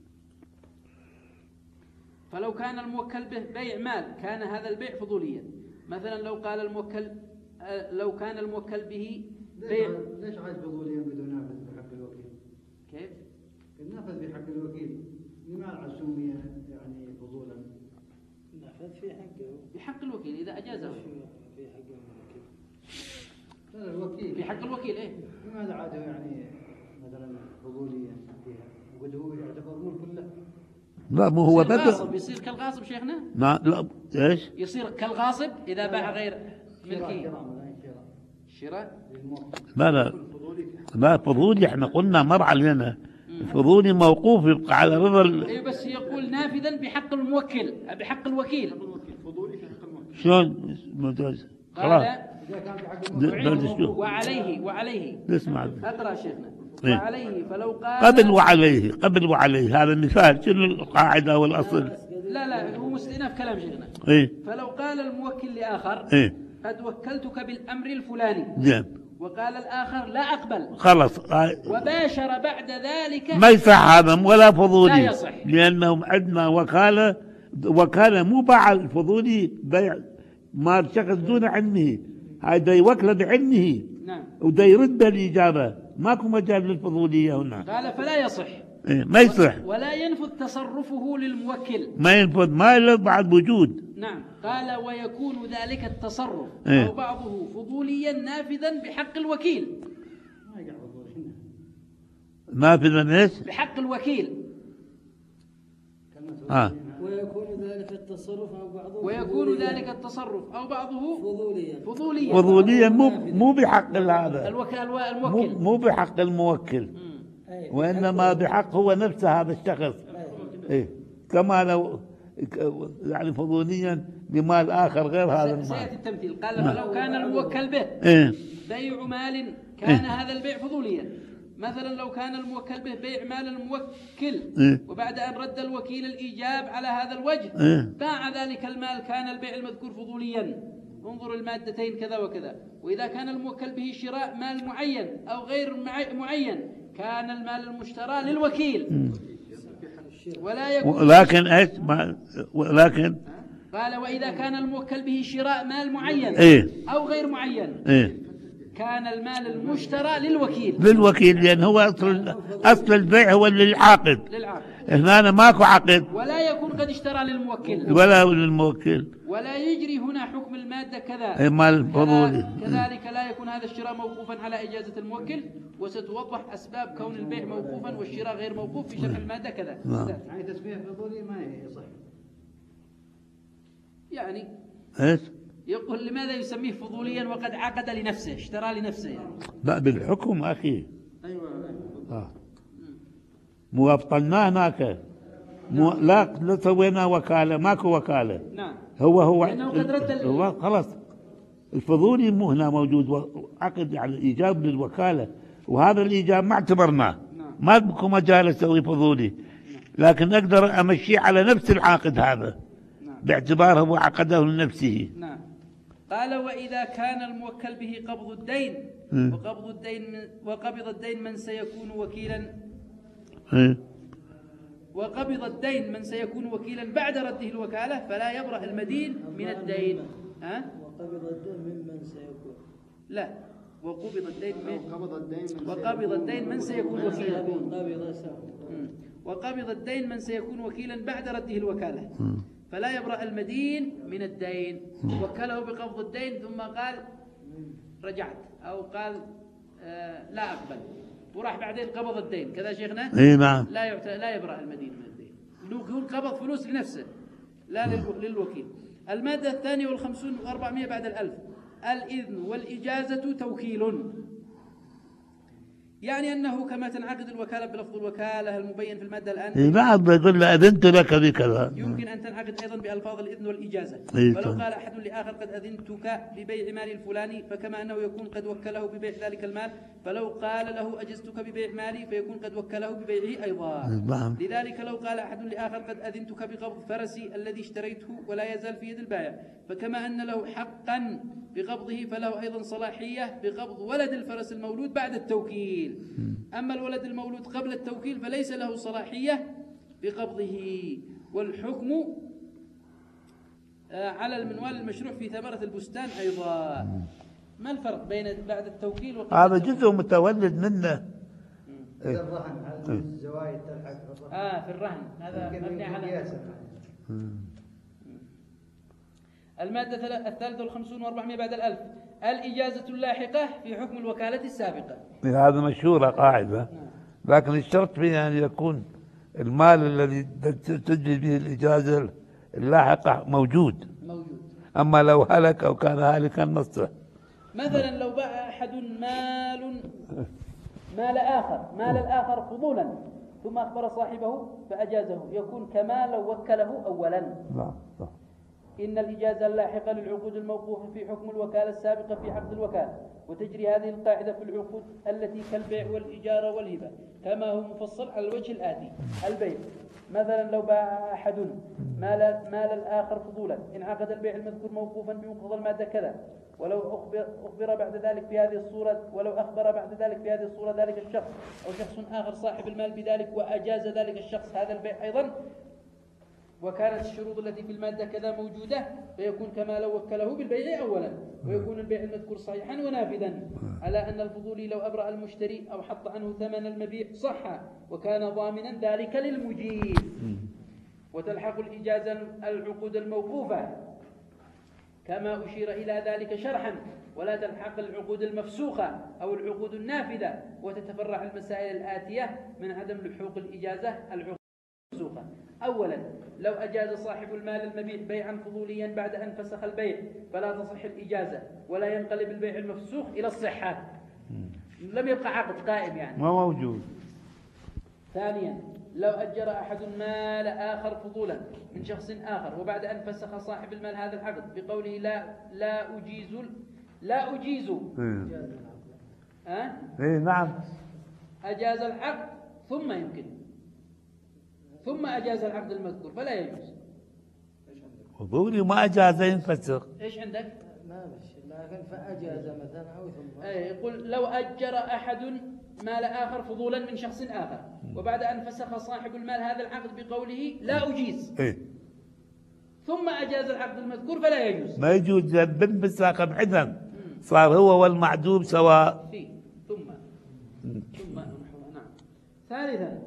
فلو كان الموكل به بيع مال كان هذا البيع فضوليا. مثلا لو قال الموكل لو كان الموكل به بيع ليش عاد فضوليا بدون نافذ بحق الوكيل؟ كيف؟ النافذ بحق الوكيل لماذا سمي يعني فضولا؟ نافذ في حقه بحق الوكيل إذا أجازه في حق الوكيل. لا الوكيل في حق الوكيل إيه؟ لماذا عاد يعني مثلا فضوليا فيها؟ وقد هو يعتبر ملك كله. لا مو هو بدأ يصير, يصير كالغاصب شيخنا؟ لا لا ايش؟ يصير كالغاصب إذا باع غير ملكي. شراء؟ لا لا لا فضولي احنا قلنا مر علينا فضولي موقوف يبقى على رضا. اي بس يقول نافذا بحق الموكل بحق الوكيل. فضولي في حق الموكل. شلون ممتاز؟ خلاص. إذا كان في حق الموكل. وعليه وعليه نسمع. اقرأ شيخنا. وعليه فلو قال قبل وعليه قبل وعليه هذا مثال شنو القاعدة والأصل؟ لا لا هو مستئناف كلام شيخنا. ايه؟ فلو قال الموكل لآخر ايه؟ قد وكلتك بالأمر الفلاني. نعم. وقال الآخر لا أقبل. خلص. وباشر بعد ذلك. ما يصح هذا ولا فضولي. لا يصح. لأنهم عندنا وكالة وكالة مو باع الفضولي بيع مال شخص دون علمه، هذا يوكله بعلمه. نعم. وده يرد الإجابة ماكو مجال للفضولية هنا. قال فلا يصح إيه ما يصح ولا ينفذ تصرفه للموكل. ما ينفذ ما له بعد وجود. نعم. قال ويكون ذلك التصرف إيه؟ أو بعضه فضوليا نافذا بحق الوكيل. نافذا ايش؟ بحق الوكيل. آه. ويكون ذلك التصرف أو بعضه ويكون ذلك التصرف أو بعضه فضوليا فضوليا فضوليا مو مو بحق هذا، الوكيل مو الموكل. مو بحق الموكل، وإنما بحق هو نفسه هذا الشخص. إيه كما لو يعني فضوليا بمال آخر غير هذا المال. سيأتي التمثيل. قال فلو كان الموكل به إيه؟ بيع مال كان إيه؟ هذا البيع فضوليا. مثلا لو كان الموكل به بيع مال الموكل إيه؟ وبعد أن رد الوكيل الإيجاب على هذا الوجه إيه؟ باع ذلك المال كان البيع المذكور فضوليا. انظر المادتين كذا وكذا. وإذا كان الموكل به شراء مال معين أو غير معين كان المال المشترى للوكيل ولا يكون. لكن ايش؟ ولكن قال وإذا كان الموكل به شراء مال معين إيه؟ أو غير معين إيه؟ كان المال المشترى للوكيل. للوكيل لأن هو أصل أصل البيع هو للعاقد. للعاقد. هنا ماكو عقد ولا يكون قد اشترى للموكل ولا للموكل. ولا يجري هنا حكم المادة كذا. مال فضولي. كذلك لا يكون هذا الشراء موقوفا على إجازة الموكل. وستوضح أسباب كون البيع موقوفا والشراء غير موقوف في شرح المادة كذا. يعني تسمية فضولي ما يصح. يعني ايش؟ يقول لماذا يسميه فضوليا وقد عقد لنفسه اشترى لنفسه يعني. لا بالحكم أخي. أيوة. آه. مو أبطلناه هناك. مو لا لا سوينا وكالة ماكو وكالة. نعم. هو هو لأنه قد رد ال- هو خلاص الفضولي مو هنا موجود عقد على الإيجاب للوكالة وهذا الإيجاب ما اعتبرناه. نعم. ما بكم مجال أسوي فضولي لكن أقدر أمشي على نفس العقد هذا باعتباره هو عقده لنفسه. نعم. قال وإذا كان الموكل به قبض الدين م. وقبض الدين من وقبض الدين من سيكون وكيلا إيه؟ وقبض الدين من سيكون وكيلا بعد رده الوكالة فلا يبرأ المدين من الدين. ها؟ وقبض الدين ممن سيكون. لا وقبض الدين من قبض الدين من وقبض الدين من سيكون وكيلا قبض سهم. م. وقبض الدين من سيكون وكيلا بعد رده الوكالة م. فلا يبرأ المدين من الدين. وكله بقبض الدين ثم قال رجعت أو قال آه لا أقبل وراح بعدين قبض الدين كذا شيخنا. إيه نعم. لا يعت... لا يبرأ المدين من الدين. يكون قبض فلوس لنفسه لا لل... للوكيل. المادة الثانية والخمسون وأربعمائة بعد الألف. الإذن والإجازة توكيل. يعني أنه كما تنعقد الوكالة بلفظ الوكالة المبين في المادة الآن إيه نعم يقول له أذنت لك بكذا. يمكن أن تنعقد أيضا بألفاظ الإذن والإجازة. إيه ولو طبعا. قال أحد لآخر قد أذنتك ببيع مال الفلاني فكما أنه يكون قد وكله ببيع ذلك المال فلو قال له أجزتك ببيع مالي فيكون قد وكله ببيعه أيضا. نعم. لذلك لو قال أحد لآخر قد أذنتك بقبض فرسي الذي اشتريته ولا يزال في يد البائع فكما أن له حقا بقبضه فله أيضا صلاحية بقبض ولد الفرس المولود بعد التوكيل. أما الولد المولود قبل التوكيل فليس له صلاحية بقبضه. والحكم على المنوال المشروع في ثمرة البستان أيضا. ما الفرق بين بعد التوكيل وقبل هذا التوكيل؟ جزء متولد منه. إيه؟ الرهن على الزوايد تلحق الرهن. آه في الرهن هذا مبني على المادة الثالثة والخمسون وأربعمائة بعد الألف. الإجازة اللاحقة في حكم الوكالة السابقة. هذا مشهورة قاعدة لكن الشرط فيها أن يكون المال الذي تجري به الإجازة اللاحقة موجود. موجود. أما لو هلك أو كان هالكا نصه. مثلا لو باع أحد مال مال آخر مال الآخر فضولا ثم أخبر صاحبه فأجازه يكون كما لو وكله أولا. نعم صح. إن الإجازة اللاحقة للعقود الموقوفة في حكم الوكالة السابقة في عقد الوكالة وتجري هذه القاعدة في العقود التي كالبيع والإجارة والهبة كما هو مفصل على الوجه الآتي. البيع مثلا لو باع أحد مال مال الآخر فضولا انعقد البيع المذكور موقوفا بمقتضى المادة كذا ولو أخبر, أخبر بعد ذلك في هذه الصورة ولو أخبر بعد ذلك في هذه الصورة ذلك الشخص أو شخص آخر صاحب المال بذلك وأجاز ذلك الشخص هذا البيع أيضا وكانت الشروط التي في المادة كذا موجودة فيكون كما لو وكله بالبيع أولا، ويكون البيع المذكور صحيحا ونافذا، على أن الفضولي لو أبرأ المشتري أو حط عنه ثمن المبيع صح وكان ضامنا ذلك للمجيز. وتلحق الإجازة العقود الموقوفة كما أشير إلى ذلك شرحا، ولا تلحق العقود المفسوخة أو العقود النافذة، وتتفرع المسائل الآتية من عدم لحوق الإجازة العقود المفسوخة. أولا، لو أجاز صاحب المال المبيع بيعا فضوليا بعد أن فسخ البيع فلا تصح الإجازة ولا ينقلب البيع المفسوخ إلى الصحة، لم يبقى عقد قائم يعني ما موجود. ثانيا، لو أجر أحد مال آخر فضولا من شخص آخر وبعد أن فسخ صاحب المال هذا العقد بقوله لا لا أجيز لا أجيز أه؟ إيه نعم، أجاز العقد ثم يمكن ثم أجاز العقد المذكور فلا يجوز. فضولي ما أجاز ينفسخ. إيش عندك؟ ما مشي، لكن فأجاز مثلا أو ثم أي يقول لو أجر أحد مال آخر فضولا من شخص آخر وبعد أن فسخ صاحب المال هذا العقد بقوله لا أجيز إيه؟ ثم أجاز العقد المذكور فلا يجوز. ما يجوز بالمساق بعدم صار هو والمعدوم سواء. فيه ثم ثم نعم. ثالثا،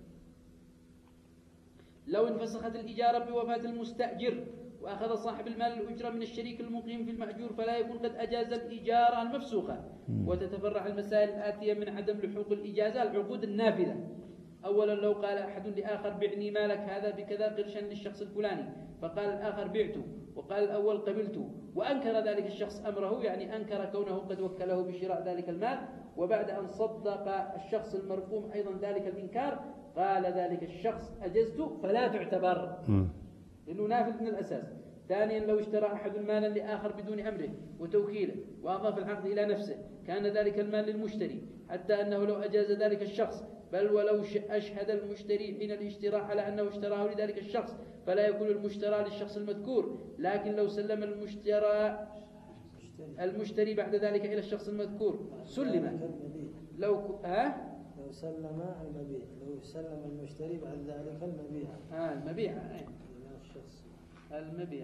لو انفسخت الإجارة بوفاة المستأجر وأخذ صاحب المال الأجرة من الشريك المقيم في المأجور فلا يكون قد أجاز الإجارة المفسوخة. وتتفرع المسائل الآتية من عدم لحوق الإجازة العقود النافذة. أولا، لو قال أحد لآخر بعني مالك هذا بكذا قرشا للشخص الفلاني فقال الآخر بعته وقال الأول قبلته وأنكر ذلك الشخص أمره، يعني أنكر كونه قد وكله بشراء ذلك المال، وبعد أن صدق الشخص المرقوم أيضا ذلك الإنكار قال ذلك الشخص أجزت فلا تعتبر لأنه نافذ من الأساس. ثانيا، لو اشترى أحد مالا لآخر بدون أمره وتوكيله وأضاف العقد إلى نفسه كان ذلك المال للمشتري، حتى أنه لو أجاز ذلك الشخص بل ولو أشهد المشتري حين الاشتراء على أنه اشتراه لذلك الشخص فلا يكون المشترى للشخص المذكور. لكن لو سلم المشترى المشتري بعد ذلك إلى الشخص المذكور سلم لو ها لو سلم المبيع لو سلم المشتري بعد ذلك المبيع ها المبيع إلى الشخص المبيع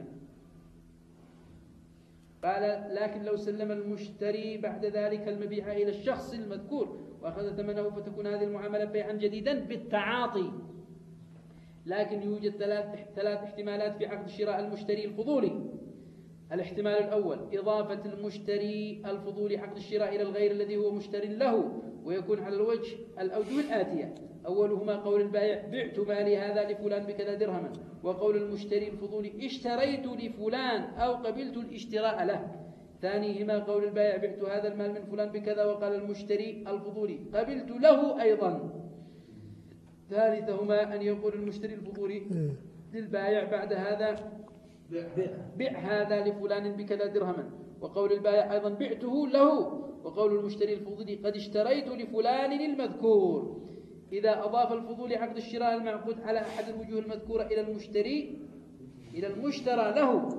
قال لكن لو سلم المشتري بعد ذلك المبيع إلى الشخص المذكور وأخذ ثمنه فتكون هذه المعاملة بيعا جديدا بالتعاطي. لكن يوجد ثلاث ثلاث احتمالات في عقد شراء المشتري الفضولي. الاحتمال الأول، إضافة المشتري الفضولي عقد الشراء إلى الغير الذي هو مشتر له، ويكون على الوجه الأوجه الآتية: أولهما قول البائع بعت مالي هذا لفلان بكذا درهما، وقول المشتري الفضولي اشتريت لفلان أو قبلت الاشتراء له. ثانيهما قول البائع بعت هذا المال من فلان بكذا وقال المشتري الفضولي قبلت له أيضا. ثالثهما أن يقول المشتري الفضولي للبائع بعد هذا بع هذا لفلان بكذا درهما، وقول البائع أيضا بعته له، وقول المشتري الفضولي قد اشتريت لفلان المذكور. إذا أضاف الفضولي عقد الشراء المعقود على أحد الوجوه المذكورة إلى المشتري إلى المشترى له،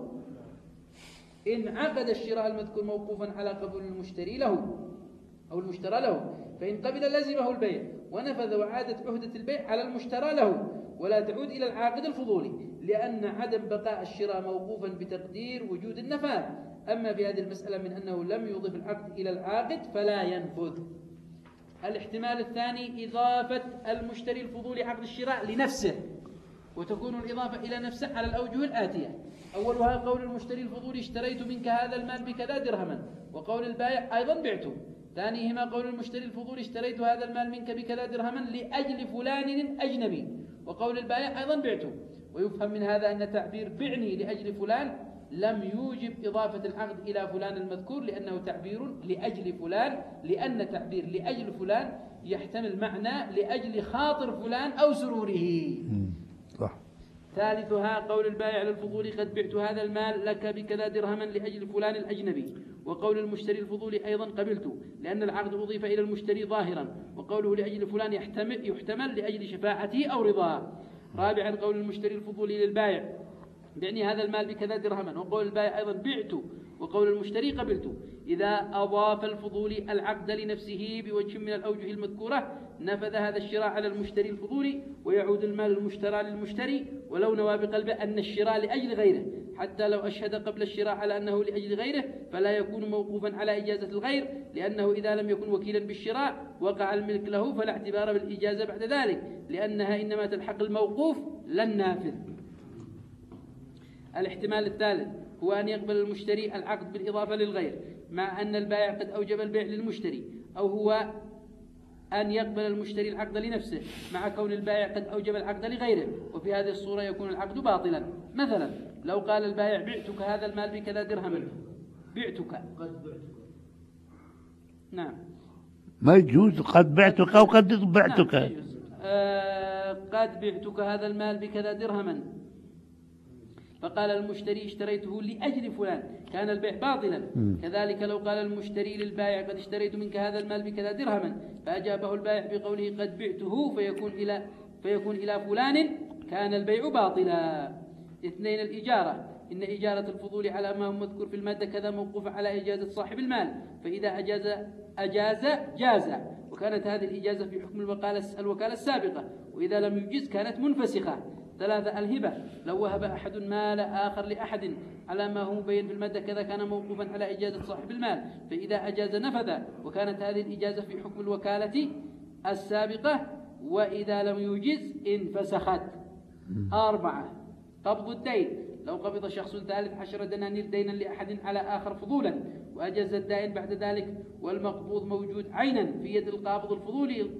إن عقد الشراء المذكور موقوفا على قبول المشتري له أو المشترى له، فإن قبل لزمه البيع ونفذ وعادت عهدة البيع على المشترى له ولا تعود إلى العاقد الفضولي، لأن عدم بقاء الشراء موقوفا بتقدير وجود النفاذ. أما في هذه المسألة من أنه لم يضف العقد إلى العاقد فلا ينفذ. الاحتمال الثاني إضافة المشتري الفضولي عقد الشراء لنفسه، وتكون الإضافة إلى نفسه على الأوجه الآتية: أولها قول المشتري الفضولي اشتريت منك هذا المال بكذا درهما، وقول البائع أيضا بعته. ثانيهما قول المشتري الفضولي اشتريت هذا المال منك بكذا درهما لأجل فلان أجنبي، وقول البائع أيضا بعته. ويفهم من هذا أن تعبير بعني لأجل فلان لم يوجب إضافة العقد إلى فلان المذكور، لأنه تعبير لأجل فلان، لأن تعبير لأجل فلان يحتمل معنى لأجل خاطر فلان أو سروره. صح. ثالثها قول البائع للفضولي قد بعت هذا المال لك بكذا درهما لأجل فلان الأجنبي، وقول المشتري الفضولي أيضا قبلته، لأن العقد أضيف إلى المشتري ظاهرا، وقوله لأجل فلان يحتمل, يحتمل لأجل شفاعته أو رضاه. رابعا قول المشتري الفضولي للبائع بعني هذا المال بكذا درهما، وقول البائع أيضا بعته، وقول المشتري قبلته. إذا أضاف الفضولي العقد لنفسه بوجه من الأوجه المذكورة نفذ هذا الشراء على المشتري الفضولي، ويعود المال المشترى للمشتري ولو نوى بقلبه أن الشراء لأجل غيره، حتى لو أشهد قبل الشراء على أنه لأجل غيره فلا يكون موقوفا على إجازة الغير، لأنه إذا لم يكن وكيلا بالشراء وقع الملك له فلا اعتبار بالإجازة بعد ذلك، لأنها إنما تلحق الموقوف لا النافذ. الاحتمال الثالث هو أن يقبل المشتري العقد بالإضافة للغير مع أن البائع قد أوجب البيع للمشتري، أو هو أن يقبل المشتري العقد لنفسه مع كون البائع قد أوجب العقد لغيره، وفي هذه الصورة يكون العقد باطلا. مثلا لو قال البائع بعتك هذا المال بكذا درهما، بعتك قد بعتك، نعم ما يجوز قد بعتك أو قد بعتك. نعم آه قد بعتك هذا المال بكذا درهما، فقال المشتري اشتريته لأجل فلان، كان البيع باطلا. كذلك لو قال المشتري للبائع قد اشتريت منك هذا المال بكذا درهما، فأجابه البائع بقوله قد بعته فيكون إلى فيكون إلى فلان، كان البيع باطلا. اثنين الإجارة، إن إجارة الفضول على ما هو مذكور في المادة كذا موقوفة على إجازة صاحب المال، فإذا أجاز أجاز جاز، وكانت هذه الإجازة في حكم الوكالة الوكالة السابقة، وإذا لم يجز كانت منفسخة. ثلاثة الهبة، لو وهب أحد مال آخر لأحد على ما هو مبين في المادة كذا كان موقوفا على إجازة صاحب المال، فإذا أجاز نفذ، وكانت هذه الإجازة في حكم الوكالة السابقة، وإذا لم يجز انفسخت. أربعة قبض الدين، لو قبض شخص ثالث عشر دنانير دينا لأحد على آخر فضولا وأجاز الدائن بعد ذلك والمقبوض موجود عينا في يد القابض الفضولي،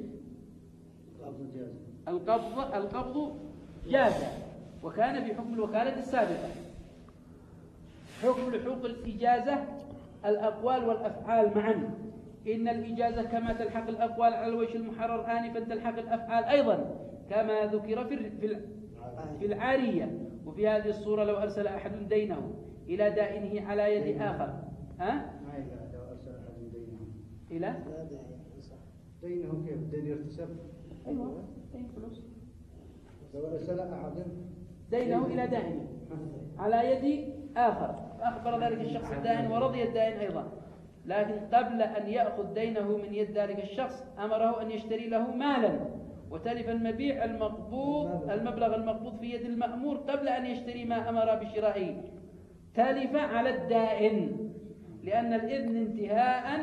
القبض القبض جاز، وكان في حكم الوكالة السابقة. حكم لحوق الإجازة الأقوال والأفعال معا، إن الإجازة كما تلحق الأقوال على الوجه المحرر آنفا تلحق الأفعال أيضا كما ذكر في في العارية. وفي هذه الصورة لو أرسل أحد دينه إلى دائنه على يد آخر، ها؟ لو أرسل أحد دينه إلى دينه كيف دين يرتسب؟ أيوة دين فلوس. لو أرسل أحد دينه إلى دائنه على يد آخر، فأخبر ذلك الشخص الدائن ورضي الدائن أيضا، لكن قبل أن يأخذ دينه من يد ذلك الشخص أمره أن يشتري له مالا، وتلف المبيع المقبوض المبلغ المقبوض في يد المأمور قبل أن يشتري ما أمر بشرائه، تلف على الدائن، لأن الإذن انتهاء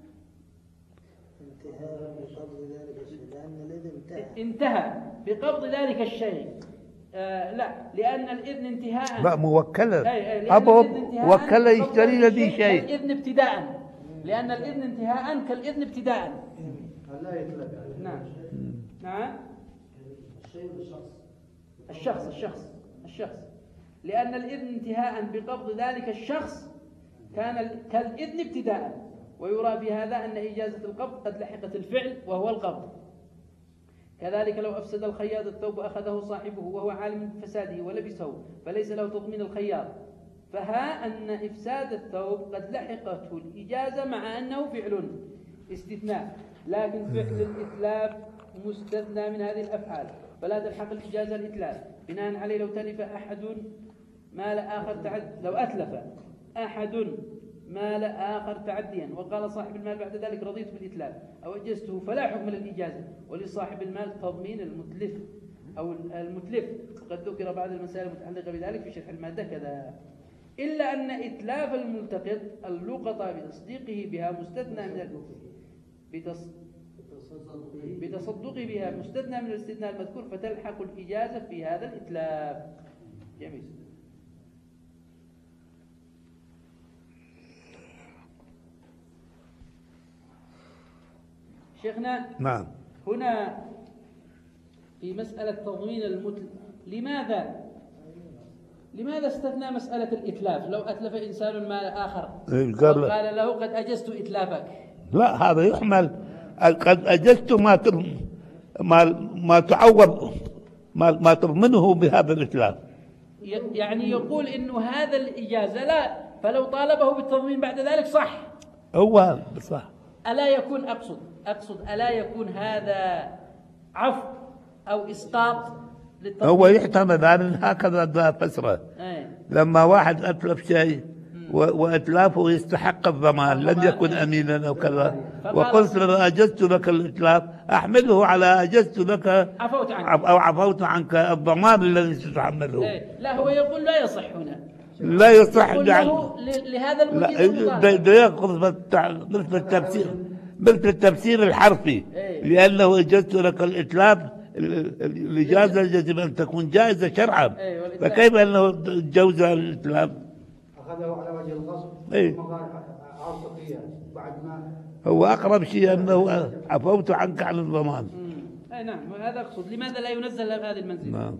انتهاء بقبض ذلك الشيء، لأن الإذن انتهى انتهى بقبض ذلك الشيء. آه لا، لأن الإذن انتهاء بقى موكلة، أي أي أبو وكلة يشتري لدي شيء، الإذن ابتداء، لأن الإذن انتهاء كالإذن ابتداء. لا يطلق. نعم نعم الشيء الشخص الشخص الشخص الشخص لأن الإذن انتهاء بقبض ذلك الشخص كان كالإذن ابتداء، ويرى في هذا أن إجازة القبض قد لحقت الفعل وهو القبض. كذلك لو أفسد الخياط الثوب أخذه صاحبه وهو عالم بفساده ولبسه فليس له تضمين الخياط، فها أن إفساد الثوب قد لحقته الإجازة مع أنه فعل استثناء، لكن فعل الإتلاف مستثنى من هذه الأفعال فلا تلحق الإجازة الإتلاف. بناء عليه لو تلف أحد مال آخر تعد لو أتلف أحد مال آخر تعديا وقال صاحب المال بعد ذلك رضيت بالإتلاف أو أجزته فلا حكم للإجازة، ولصاحب المال تضمين المتلف أو المتلف، وقد ذكر بعض المسائل المتعلقة بذلك في شرح المادة كذا. إلا أن إتلاف الملتقط اللقطة بتصديقه بها مستثنى من بتص... بتصدقه بها مستثنى من الاستثناء المذكور، فتلحق الإجازة في هذا الإتلاف. جميل. شيخنا نعم. هنا في مسألة تضمين المتلف، لماذا لماذا استثنى مسألة الإتلاف؟ لو أتلف إنسان مال آخر قال له قد أجزت إتلافك، لا هذا يحمل قد أجزت ما ما ما تعوض ما ما تضمنه بهذا الإتلاف، يعني يقول إنه هذا الإجازة لا، فلو طالبه بالتضمين بعد ذلك صح، هو صح. ألا يكون أقصد أقصد ألا يكون هذا عفو أو إسقاط للتضمين؟ هو يحتمل أن هكذا فسره. أيه. لما واحد أتلف شيء و- وإتلافه يستحق الضمان، لم يكن أمينا أو كذا. وقلت له أجزت لك الإتلاف أحمله على أجزت لك عفوت عنك. عف- أو عفوت عنك الضمان الذي تتحمله. إيه. لا هو يقول لا يصح هنا، لا يصح يقول يعني له ل- لهذا لا المجيز ده المطالبة. ده يأخذ بالتع- مثل التفسير مثل التفسير الحرفي، إيه. لأنه أجزت لك الإتلاف. ال- ال- الإجازة يجب أن تكون جائزة شرعا، إيه، والإتلاف- فكيف أنه جوز الإتلاف؟ أخذه على وجه الغصب إيه. ثم قال أعطك إياه بعد ما هو أقرب شيء أنه عفوت عنك عن الضمان. مم. أي نعم، وهذا أقصد لماذا لا ينزل هذه المنزلة. نعم.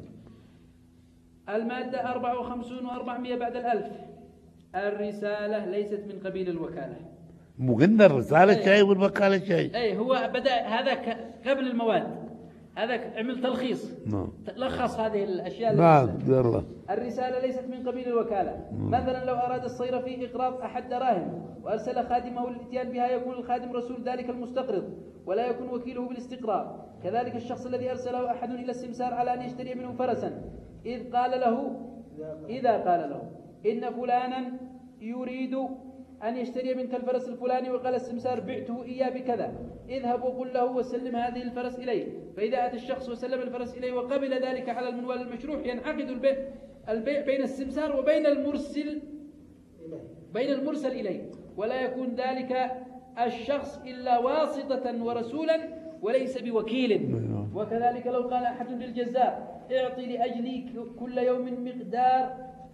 المادة أربعة وخمسون وأربعمائة بعد الألف. الرسالة ليست من قبيل الوكالة. مو قلنا الرسالة إيه. شيء والوكالة شيء. أي هو بدأ هذا ك- قبل المواد، هذا عمل تلخيص، نعم لخص هذه الأشياء. نعم يلا. الرسالة ليست من قبيل الوكالة. مثلا لو أراد الصيرفي إقراض أحد دراهم وأرسل خادمه للإتيان بها، يكون الخادم رسول ذلك المستقرض ولا يكون وكيله بالاستقراض. كذلك الشخص الذي أرسله أحد إلى السمسار على أن يشتري منه فرسا، إذ قال له إذا قال له إن فلانا يريد أن يشتري منك الفرس الفلاني، وقال السمسار بعته إياه بكذا، اذهب وقل له وسلم هذه الفرس إليه. فإذا أتى الشخص وسلم الفرس إليه وقبل ذلك على المنوال المشروع، ينعقد البيع البيع بين السمسار وبين المرسل بين المرسل إليه، ولا يكون ذلك الشخص إلا واسطة ورسولا وليس بوكيل. وكذلك لو قال أحد للجزار اعطي لأجلي كل يوم مقدار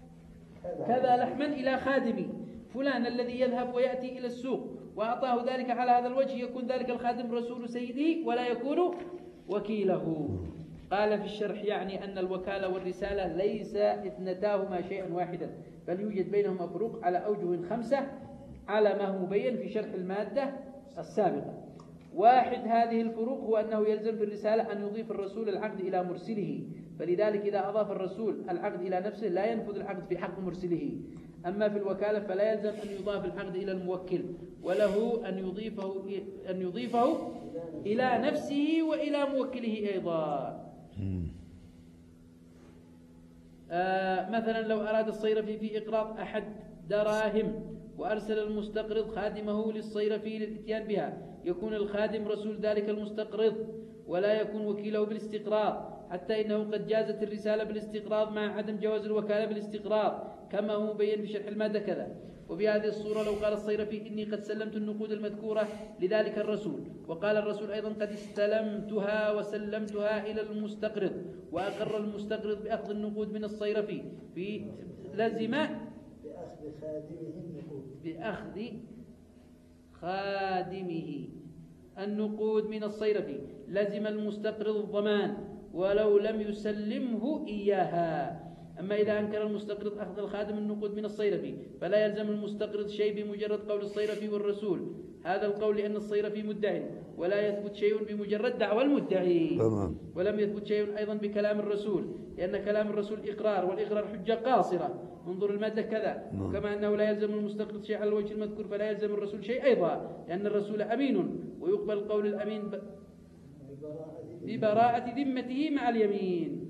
كذا لحما إلى خادمي فلان الذي يذهب ويأتي إلى السوق، وأعطاه ذلك على هذا الوجه، يكون ذلك الخادم رسول سيده ولا يكون وكيله. قال في الشرح يعني أن الوكالة والرسالة ليس اثنتاهما شيئا واحدا، بل يوجد بينهما فروق على أوجه خمسة على ما هو مبين في شرح المادة السابقة. واحد هذه الفروق هو أنه يلزم في الرسالة أن يضيف الرسول العقد إلى مرسله، فلذلك إذا أضاف الرسول العقد إلى نفسه لا ينفذ العقد في حق مرسله. أما في الوكالة فلا يلزم أن يضاف العقد إلى الموكل، وله أن يضيفه أن يضيفه إلى نفسه وإلى موكله أيضا. آه مثلا لو أراد الصيرفي في إقراض أحد دراهم وأرسل المستقرض خادمه للصيرفي للإتيان بها، يكون الخادم رسول ذلك المستقرض ولا يكون وكيله بالاستقراض، حتى إنه قد جازت الرسالة بالاستقراض مع عدم جواز الوكالة بالاستقراض كما هو مبين في شرح المادة كذا. وبهذه الصورة لو قال الصيرفي إني قد سلمت النقود المذكورة لذلك الرسول، وقال الرسول أيضا قد استلمتها وسلمتها إلى المستقرض، وأقر المستقرض بأخذ النقود من الصيرفي، في لزم بأخذ خادمه النقود بأخذ خادمه النقود من الصيرفي، لزم المستقرض الضمان ولو لم يسلمه إياها. أما إذا أنكر المستقرض أخذ الخادم النقود من الصيرفي فلا يلزم المستقرض شيء بمجرد قول الصيرفي والرسول، هذا القول لأن الصيرفي مدعي، ولا يثبت شيء بمجرد دعوى المدعي. تمام. ولم يثبت شيء أيضا بكلام الرسول، لأن كلام الرسول إقرار، والإقرار حجة قاصرة، انظر المادة كذا. وكما أنه لا يلزم المستقرض شيء على الوجه المذكور فلا يلزم الرسول شيء أيضا، لأن الرسول أمين، ويقبل قول الأمين ببراءة ذمته مع اليمين،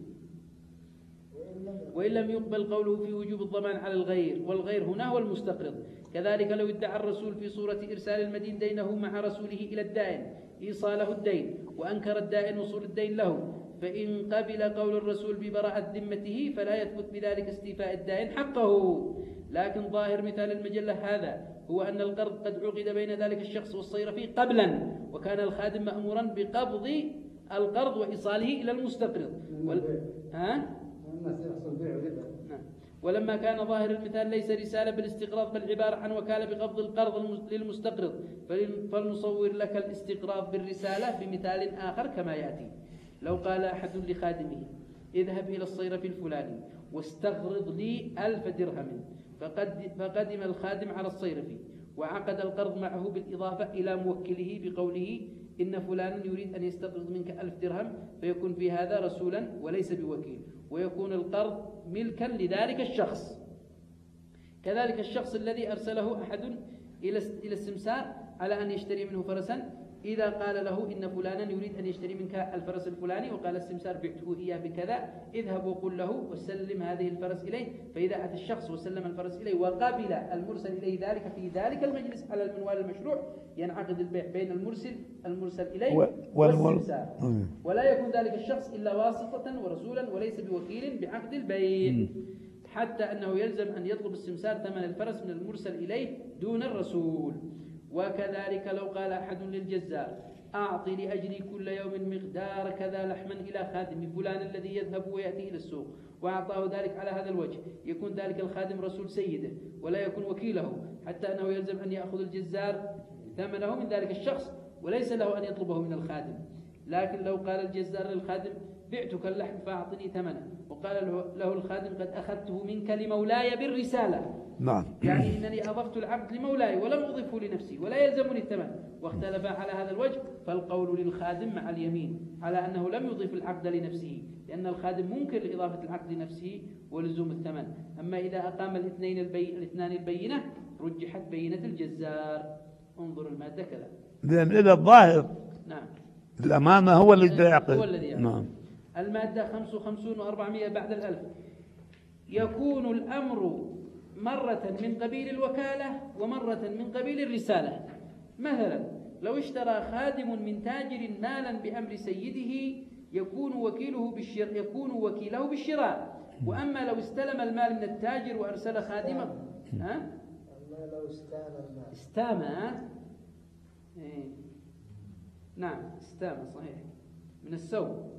وإن لم يقبل قوله في وجوب الضمان على الغير، والغير هنا هو المستقرض. كذلك لو ادعى الرسول في صورة إرسال المدين دينه مع رسوله إلى الدائن إيصاله الدين، وأنكر الدائن وصول الدين له، فإن قبل قول الرسول ببراءة ذمته فلا يثبت بذلك استيفاء الدائن حقه. لكن ظاهر مثال المجلة هذا هو أن القرض قد عقد بين ذلك الشخص والصيرفي قبلا، وكان الخادم مأمورا بقبض القرض وإيصاله إلى المستقرض وال... ها؟ نعم. ولما كان ظاهر المثال ليس رسالة بالاستقراض بل عبارة عن وكالة بقبض القرض للمستقرض، فلنصور لك الاستقراض بالرسالة بمثال آخر كما يأتي. لو قال أحد لخادمه اذهب إلى الصيرفي الفلاني واستقرض لي ألف درهم، فقد فقدم الخادم على الصيرفي وعقد القرض معه بالإضافة إلى موكله بقوله إن فلانا يريد أن يستقرض منك ألف درهم، فيكون في هذا رسولا وليس بوكيل، ويكون القرض ملكا لذلك الشخص. كذلك الشخص الذي أرسله أحد إلى السمسار على أن يشتري منه فرسا، إذا قال له إن فلانا يريد أن يشتري منك الفرس الفلاني وقال السمسار بعته إياه بكذا، اذهب وقل له وسلم هذه الفرس إليه. فإذا أتى الشخص وسلم الفرس إليه وقبل المرسل إليه ذلك في ذلك المجلس على المنوال المشروع، ينعقد البيع بين المرسل المرسل إليه والسمسار، ولا يكون ذلك الشخص إلا واسطة ورسولا وليس بوكيل بعقد البيع، حتى أنه يلزم أن يطلب السمسار ثمن الفرس من المرسل إليه دون الرسول. وكذلك لو قال أحد للجزار أعطي لأجري كل يوم مقدار كذا لحما إلى خادم فلان الذي يذهب ويأتي إلى السوق، وأعطاه ذلك على هذا الوجه، يكون ذلك الخادم رسول سيده ولا يكون وكيله، حتى أنه يلزم أن يأخذ الجزار ثمنه من ذلك الشخص وليس له أن يطلبه من الخادم. لكن لو قال الجزار للخادم بعتك اللحم فأعطني ثمنه، وقال له الخادم قد أخذته منك لمولاي بالرسالة، نعم، يعني إنني أضفت العقد لمولاي ولم أضفه لنفسي ولا يلزمني الثمن، واختلف على هذا الوجه، فالقول للخادم مع اليمين على أنه لم يضيف العقد لنفسه، لأن الخادم منكر لإضافة العقد لنفسه ولزوم الثمن. أما إذا أقام الاثنين البي... الاثنان البينة رجحت بينة الجزار. انظر المادة كذا. لأن إذا الظاهر نعم الأمانة هو اللي يعقد. هو الذي يعقد. نعم. المادة خمسة وخمسون وأربعمائة بعد الألف. يكون الأمر مرة من قبيل الوكالة ومرة من قبيل الرسالة. مثلا لو اشترى خادم من تاجر مالا بأمر سيده يكون وكيله بالشراء يكون وكيله بالشراء. وأما لو استلم المال من التاجر وأرسل خادمه ها؟ أما لو استام المال استام إيه. نعم استام صحيح من السوق.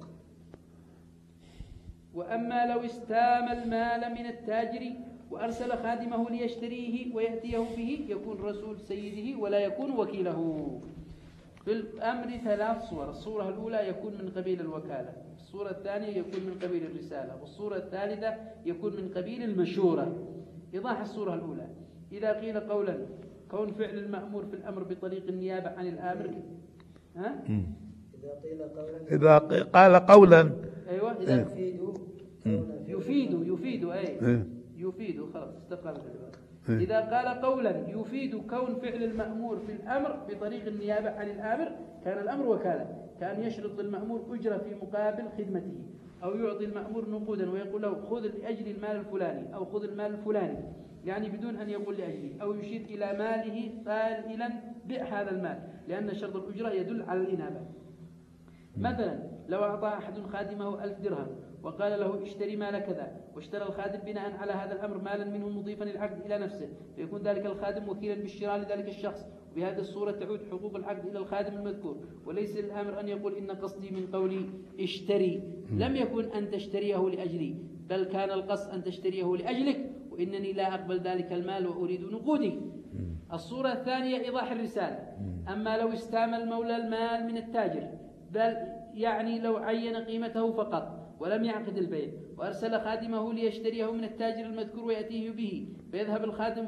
وأما لو استام المال من التاجر وأرسل خادمه ليشتريه ويأتيه به يكون رسول سيده ولا يكون وكيله. في الأمر ثلاث صور. الصورة الأولى يكون من قبيل الوكالة، الصورة الثانية يكون من قبيل الرسالة، والصورة الثالثة يكون من قبيل المشورة. إيضاح الصورة الأولى: إذا قيل قولا كون فعل المأمور في الأمر بطريق النيابة عن الآمر ها؟ إذا قيل قولا إذا قال قولا أيوة إذا يفيد يفيد يفيد أي يفيد خلاص استقال. إذا قال قولا يفيد كون فعل المأمور في الأمر بطريق النيابة عن الآمر كان الأمر وكالة، كان يشرط المأمور أجرة في مقابل خدمته، أو يعطي المأمور نقودا ويقول له خذ لأجل المال الفلاني أو خذ المال الفلاني، يعني بدون أن يقول لأجله، أو يشير إلى ماله قائلا بيع هذا المال، لأن شرط الأجرة يدل على الإنابة. مثلا لو أعطى أحد خادمه ألف درهم وقال له اشتري مال كذا، واشترى الخادم بناء على هذا الأمر مالا منه مضيفا العقد إلى نفسه، فيكون ذلك الخادم وكيلا بالشراء لذلك الشخص، وبهذه الصورة تعود حقوق العقد إلى الخادم المذكور، وليس للآمر أن يقول إن قصدي من قولي اشتري لم يكن أن تشتريه لأجلي، بل كان القصد أن تشتريه لأجلك، وإنني لا أقبل ذلك المال وأريد نقودي. الصورة الثانية إيضاح الرسالة: أما لو استعمل المولى المال من التاجر، بل يعني لو عين قيمته فقط ولم يعقد البيع، وأرسل خادمه ليشتريه من التاجر المذكور ويأتيه به، فيذهب الخادم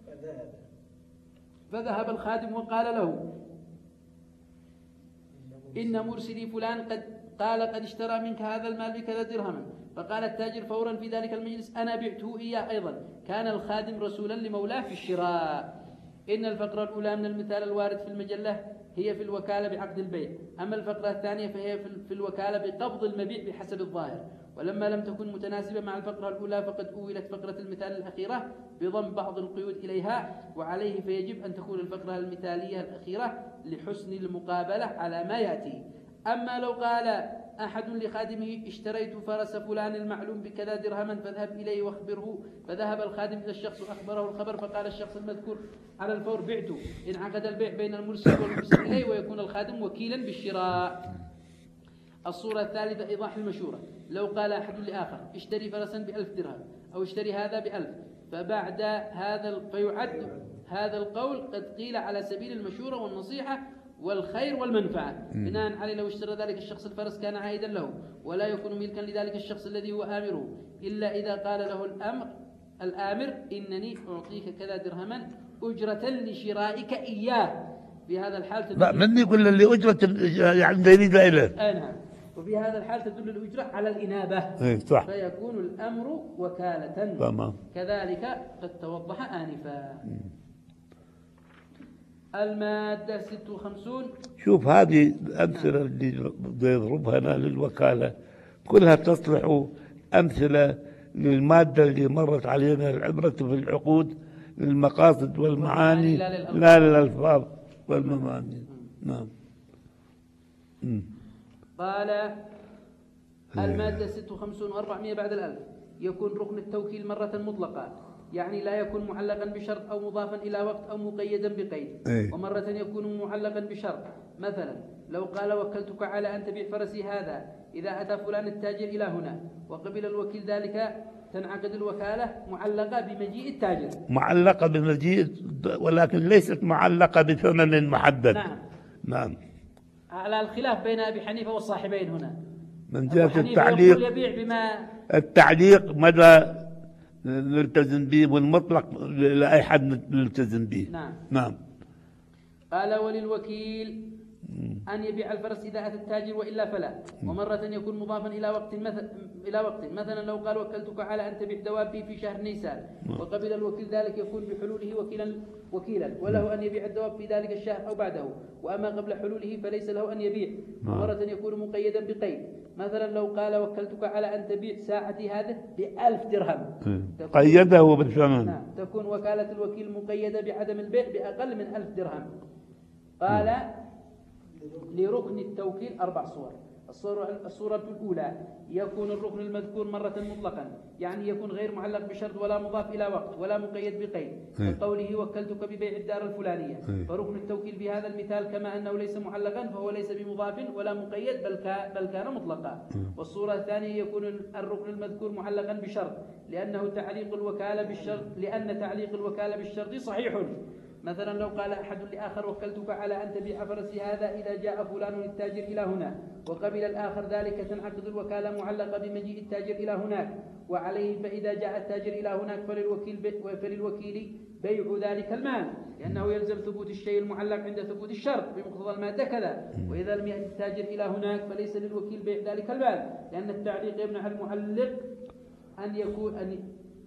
فذهب الخادم وقال له إن مرسلي فلان قد قال قد اشترى منك هذا المال بكذا درهما، فقال التاجر فورا في ذلك المجلس أنا بعته إياه أيضا، كان الخادم رسولا لمولاه في الشراء. إن الفقرة الأولى من المثال الوارد في المجلة هي في الوكالة بعقد البيع، أما الفقرة الثانية فهي في الوكالة بقبض المبيع بحسب الظاهر. ولما لم تكن متناسبة مع الفقرة الأولى فقد أولت فقرة المثال الأخيرة بضم بعض القيود إليها، وعليه فيجب أن تكون الفقرة المثالية الأخيرة لحسن المقابلة على ما يأتي. أما لو قال أحد لخادمه اشتريت فرس فلان المعلوم بكذا درهما فاذهب إليه واخبره، فذهب الخادم إلى الشخص وأخبره الخبر، فقال الشخص المذكور على الفور بعته، انعقد البيع بين المرسل والمرسل إليه، ويكون الخادم وكيلا بالشراء. الصورة الثالثة إيضاح المشورة: لو قال أحد لآخر اشتري فرسا بألف درهم أو اشتري هذا بألف، فبعد هذا فيعد هذا القول قد قيل على سبيل المشورة والنصيحة والخير والمنفعة، بناء عليه لو اشترى ذلك الشخص الفرس كان عائدا له، ولا يكون ملكا لذلك الشخص الذي هو آمره، إلا إذا قال له الأمر الآمر إنني أعطيك كذا درهما أجرة لشرائك إياه. في هذا الحال تدل مني يقول اللي أجرة يعني يريد إليه. آه نعم. وفي هذا الحال تدل الأجرة على الإنابة، إيه صح. فيكون الأمر وكالة. تمام. كذلك قد توضح آنفا. المادة ستة وخمسون. شوف هذه الأمثلة اللي بده يضربها أنا للوكالة كلها تصلح أمثلة للمادة اللي مرت علينا، العبرة في العقود للمقاصد والمعاني لا للألفاظ والمباني. نعم. قال المادة ستة وخمسون وأربعمائة بعد الألف. يكون ركن التوكيل مرة مطلقة، يعني لا يكون معلقا بشرط أو مضافا إلى وقت أو مقيدا بقيد. ومرة يكون معلقا بشرط، مثلا لو قال وكلتك على أن تبيع فرسي هذا إذا أتى فلان التاجر إلى هنا وقبل الوكيل ذلك، تنعقد الوكالة معلقة بمجيء التاجر. معلقة بمجيء، ولكن ليست معلقة بثمن محدد. نعم. نعم. على الخلاف بين أبي حنيفة والصاحبين هنا. من جهة التعليق، يبيع بما التعليق مدى نلتزم به، والمطلق لا أحد نلتزم به. نعم. نعم. قال وللوكيل أن يبيع الفرس إذا أتى التاجر وإلا فلا. ومرة يكون مضافا إلى وقت مثل إلى وقت مثلا لو قال وكلتك على أن تبيع دوابي في شهر نيسان وقبل الوكيل ذلك، يكون بحلوله وكيلا وكيلا وله أن يبيع الدواب في ذلك الشهر أو بعده، وأما قبل حلوله فليس له أن يبيع. ومرة يكون مقيدا بقيد، مثلا لو قال وكلتك على أن تبيع ساعتي هذه بألف درهم، قيده بالثمن. نعم. تكون وكالة الوكيل مقيدة بعدم البيع بأقل من ألف درهم. قال لركن التوكيل أربع صور. الصورة, الصورة الأولى يكون الركن المذكور مرة مطلقا، يعني يكون غير معلق بشرط ولا مضاف إلى وقت ولا مقيد بقيد، كقوله وكلتك ببيع الدار الفلانية. فركن التوكيل في هذا المثال كما أنه ليس معلقا فهو ليس بمضاف ولا مقيد بل بل كان مطلقا. والصورة الثانية يكون الركن المذكور معلقا بشرط، لأنه تعليق الوكالة بالشرط لأن تعليق الوكالة بالشرط صحيح. مثلا لو قال أحد لآخر وكلتك على أن تبيع فرسي هذا إذا جاء فلان التاجر إلى هنا وقبل الآخر ذلك، تنعقد الوكالة معلقة بمجيء التاجر إلى هناك وعليه، فإذا جاء التاجر إلى هناك فللوكيل فللوكيل بيع ذلك المال، لأنه يلزم ثبوت الشيء المعلق عند ثبوت الشرط بمقتضى المادة كذا. وإذا لم يأتي التاجر إلى هناك فليس للوكيل بيع ذلك المال، لأن التعليق يمنع المعلق أن يكون أن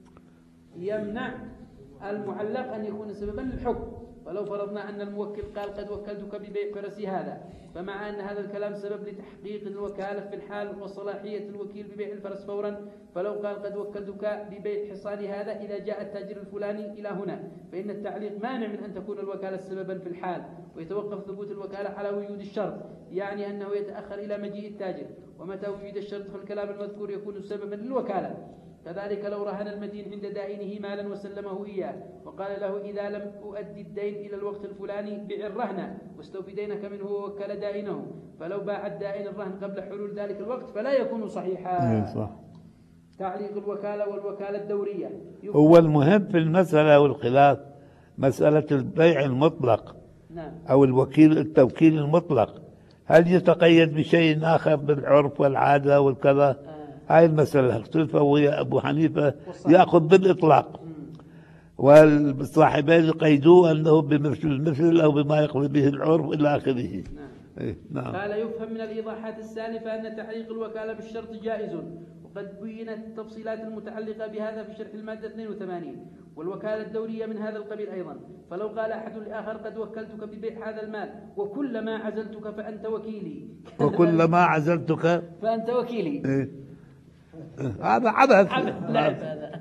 يمنع المعلق أن يكون سببا للحكم. ولو فرضنا أن الموكل قال قد وكلتك ببيع فرسي هذا، فمع أن هذا الكلام سبب لتحقيق الوكالة في الحال وصلاحية الوكيل ببيع الفرس فورا، فلو قال قد وكلتك ببيع حصان هذا إذا جاء التاجر الفلاني إلى هنا، فإن التعليق مانع من أن تكون الوكالة سببا في الحال، ويتوقف ثبوت الوكالة على وجود الشرط، يعني أنه يتأخر إلى مجيء التاجر، ومتى وجد الشرط فالكلام المذكور يكون سببا للوكالة. كذلك لو رهن المدين عند دائنه مالا وسلمه إياه وقال له إذا لم أؤدي الدين إلى الوقت الفلاني بع الرهن واستوفي دينك منه ووكل دائنه، فلو باع الدائن الرهن قبل حلول ذلك الوقت فلا يكون صحيحا. صح. تعليق الوكالة والوكالة الدورية. هو المهم في المسألة والخلاف مسألة البيع المطلق. نعم. أو الوكيل التوكيل المطلق، هل يتقيد بشيء آخر بالعرف والعادة والكذا؟ آه. هاي المسألة اختلفوا، ويا أبو حنيفة يأخذ بالإطلاق، والصاحبين يقيدوه أنه بمثل المثل أو بما يقضي به العرف إلى آخره. نعم. إيه نعم. قال يفهم من الإيضاحات السالفة أن تعليق الوكالة بالشرط جائز، وقد بينت التفصيلات المتعلقة بهذا في شرح المادة اثنين وثمانين. والوكالة الدورية من هذا القبيل أيضا، فلو قال أحد لآخر قد وكلتك ببيع هذا المال وكلما عزلتك فأنت وكيلي وكلما عزلتك فأنت وكيلي. إيه. هذا عبث. لعب هذا.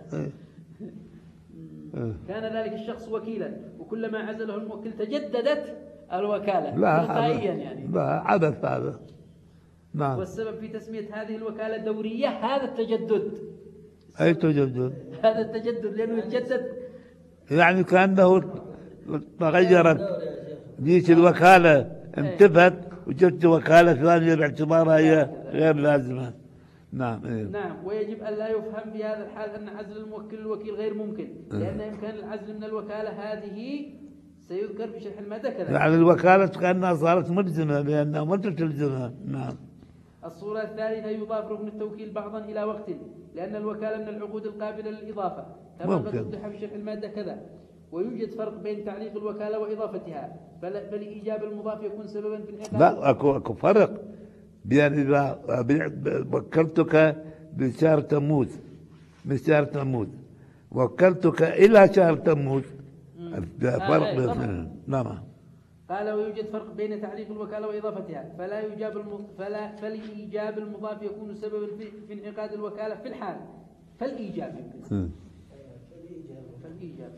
كان ذلك الشخص وكيلا، وكلما عزله الموكل تجددت الوكالة تلقائيا يعني. لا عبث هذا. نعم. والسبب في تسمية هذه الوكالة دورية هذا التجدد. أي تجدد؟ هذا التجدد لأنه يتجدد، يعني كأنه تغيرت جيش الوكالة، انتفت وجدت وكالة ثانية باعتبارها هي غير لازمة. نعم. إيه. نعم. ويجب أن لا يفهم في هذا الحال أن عزل الموكل الوكيل غير ممكن، لأن إمكان العزل من الوكالة هذه سيذكر في شرح المادة كذا. يعني الوكالة كأنها صارت ملزمة لأنها ما تلزمها. نعم. الصورة الثالثة يضاف ركن التوكيل بعضا إلى وقت، لأن الوكالة من العقود القابلة للإضافة كما قد وضح في شرح المادة كذا. ويوجد فرق بين تعليق الوكالة وإضافتها، فلإيجاب المضاف يكون سببا في العقاب. لا أكو أكو فرق بين إذا وكلتك بشهر تموز من شهر تموز وكلتك إلى شهر تموز، فرق بين. نعم. قال ويوجد فرق بين تعليق الوكالة وإضافتها، فلا يجاب الم... فلا فالإيجاب المضاف يكون سببا في... في انعقاد الوكالة في الحال. فالإيجاب يمكن. فالإيجاب.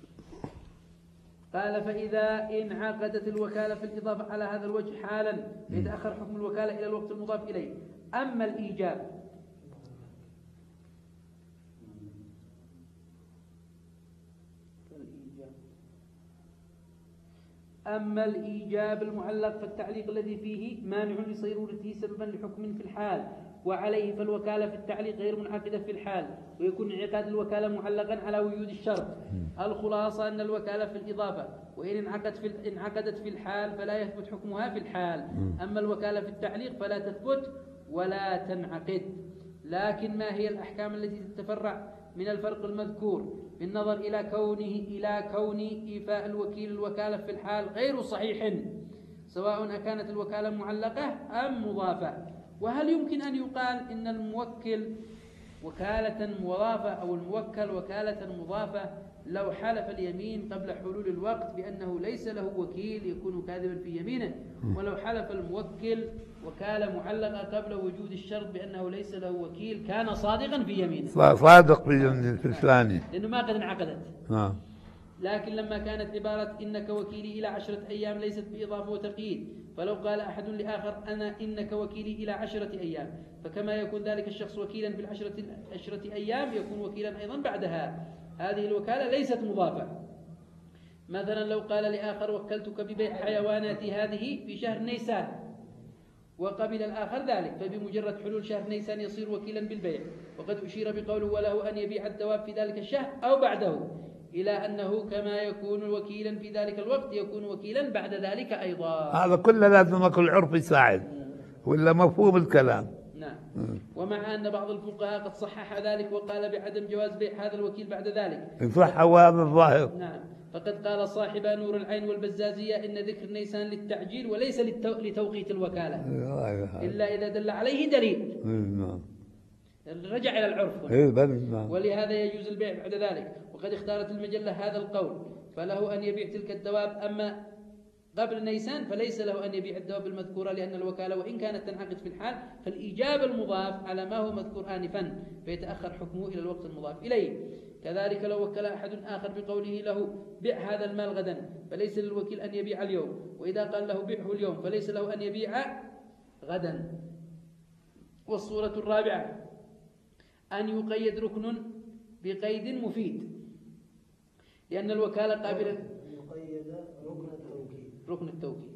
قال فإذا انعقدت الوكالة في الإضافة على هذا الوجه حالا يتأخر حكم الوكالة إلى الوقت المضاف إليه. أما الإيجاب أما الإيجاب المعلق فالتعليق الذي فيه مانع لصيرورته سببا لحكم في الحال، وعليه فالوكالة في التعليق غير منعقدة في الحال، ويكون انعقاد الوكالة معلقا على وجود الشرط. الخلاصة أن الوكالة في الإضافة وإن انعقدت في انعقدت في الحال فلا يثبت حكمها في الحال، أما الوكالة في التعليق فلا تثبت ولا تنعقد. لكن ما هي الأحكام التي تتفرع من الفرق المذكور بالنظر إلى كونه إلى كون إيفاء الوكيل الوكالة في الحال غير صحيح، سواء أكانت الوكالة معلقة أم مضافة؟ وهل يمكن أن يقال إن الموكل وكالة مضافة أو الموكل وكالة مضافة لو حلف اليمين قبل حلول الوقت بأنه ليس له وكيل يكون كاذبا في يمينه، ولو حلف الموكل وكالة معلقة قبل وجود الشرط بأنه ليس له وكيل كان صادقا في يمينه؟ صادق في الثاني لأنه ما قد انعقدت. آه. لكن لما كانت عبارة إنك وكيلي إلى عشرة أيام ليست بإضافة وتقييد، فلو قال أحد لآخر أنا إنك وكيلي إلى عشرة أيام، فكما يكون ذلك الشخص وكيلا في العشرة عشرة أيام يكون وكيلا أيضا بعدها. هذه الوكالة ليست مضافة. مثلا لو قال لآخر وكلتك ببيع حيواناتي هذه في شهر نيسان، وقبل الآخر ذلك، فبمجرد حلول شهر نيسان يصير وكيلا بالبيع. وقد أشير بقوله وله أن يبيع الدواب في ذلك الشهر أو بعده، إلى أنه كما يكون وكيلا في ذلك الوقت يكون وكيلا بعد ذلك أيضا. هذا كله لازم يكون العرف يساعد ولا مفهوم الكلام. نعم. ومع أن بعض الفقهاء قد صحح ذلك وقال بعدم جواز بيع هذا الوكيل بعد ذلك. صح وهذا الظاهر. نعم. فقد قال صاحب نور العين والبزازية إن ذكر نيسان للتعجيل وليس لتوقيت الوكالة إلا إذا دل عليه دليل. رجع إلى العرف. ولهذا يجوز البيع بعد ذلك. وقد اختارت المجلة هذا القول، فله أن يبيع تلك الدواب، أما قبل نيسان فليس له أن يبيع الدواب المذكورة، لأن الوكالة وإن كانت تنعقد في الحال فالإيجاب المضاف على ما هو مذكور آنفا فيتأخر حكمه إلى الوقت المضاف إليه. كذلك لو وكل أحد آخر بقوله له بيع هذا المال غدا فليس للوكيل أن يبيع اليوم، وإذا قال له بيعه اليوم فليس له أن يبيع غدا. والصورة الرابعة أن يقيد ركن بقيد مفيد، لأن الوكالة قابلة يقيد ركن التوكيد ركن التوكيد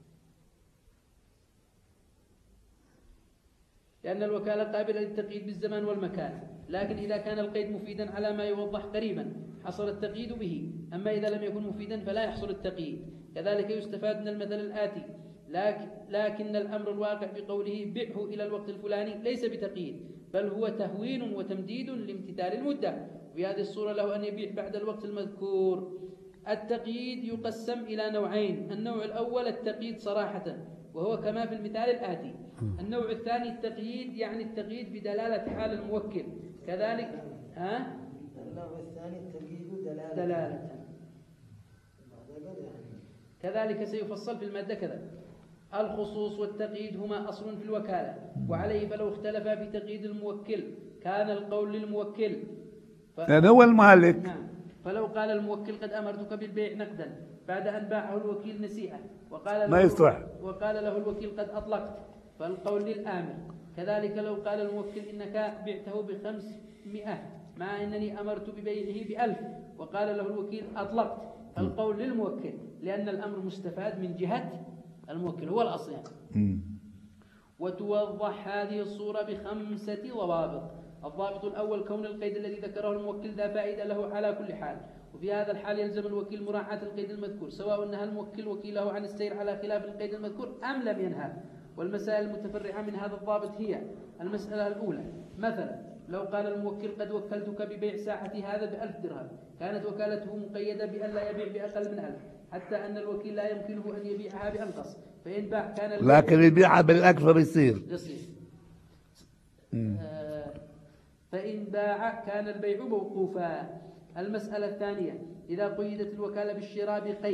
لأن الوكالة قابلة للتقييد بالزمان والمكان، لكن إذا كان القيد مفيدا على ما يوضح قريبا حصل التقييد به، أما إذا لم يكن مفيدا فلا يحصل التقييد. كذلك يستفاد من المثل الآتي لكن, لكن الأمر الواقع بقوله بعه إلى الوقت الفلاني ليس بتقييد، بل هو تهوين وتمديد لامتثال المدة. وفي هذه الصورة له أن يبيع بعد الوقت المذكور. التقييد يقسم إلى نوعين: النوع الأول التقييد صراحة وهو كما في المثال الآتي. النوع الثاني التقييد يعني التقييد بدلالة حال الموكل، كذلك ها؟ النوع الثاني التقييد دلالة, دلالة. كذلك سيفصل في المادة كذا. الخصوص والتقييد هما أصل في الوكالة، وعليه فلو اختلفا في تقييد الموكل كان القول للموكل ف... يعني هو المالك. نعم. فلو قال الموكل قد أمرتك بالبيع نقدا بعد أن باعه الوكيل نسيئة وقال له ما يصح، وقال له الوكيل قد أطلقت، فالقول للآمر. كذلك لو قال الموكل إنك بعته بخمسمائة مع أنني أمرت ببيعه بألف وقال له الوكيل أطلقت، فالقول للموكل لأن الأمر مستفاد من جهة الموكل هو الأصل يعني. وتوضح هذه الصورة بخمسة ضوابط. الضابط الأول كون القيد الذي ذكره الموكل ذا فائدة له على كل حال، وفي هذا الحال يلزم الوكيل مراعاة القيد المذكور سواء نهى الموكل وكيله عن السير على خلاف القيد المذكور أم لم ينهى. والمسائل المتفرعة من هذا الضابط هي: المسألة الأولى مثلا لو قال الموكل قد وكلتك ببيع ساعتي هذا بألف درهم، كانت وكالته مقيدة بأن لا يبيع بأقل من ألف، حتى أن الوكيل لا يمكنه أن يبيعها بأنقص، فإن باع كان لكن يبيعها بالأكثر يصير يصير آه فإن باع كان البيع موقوفا. المسألة الثانية إذا قيدت الوكالة بالشراء بقيد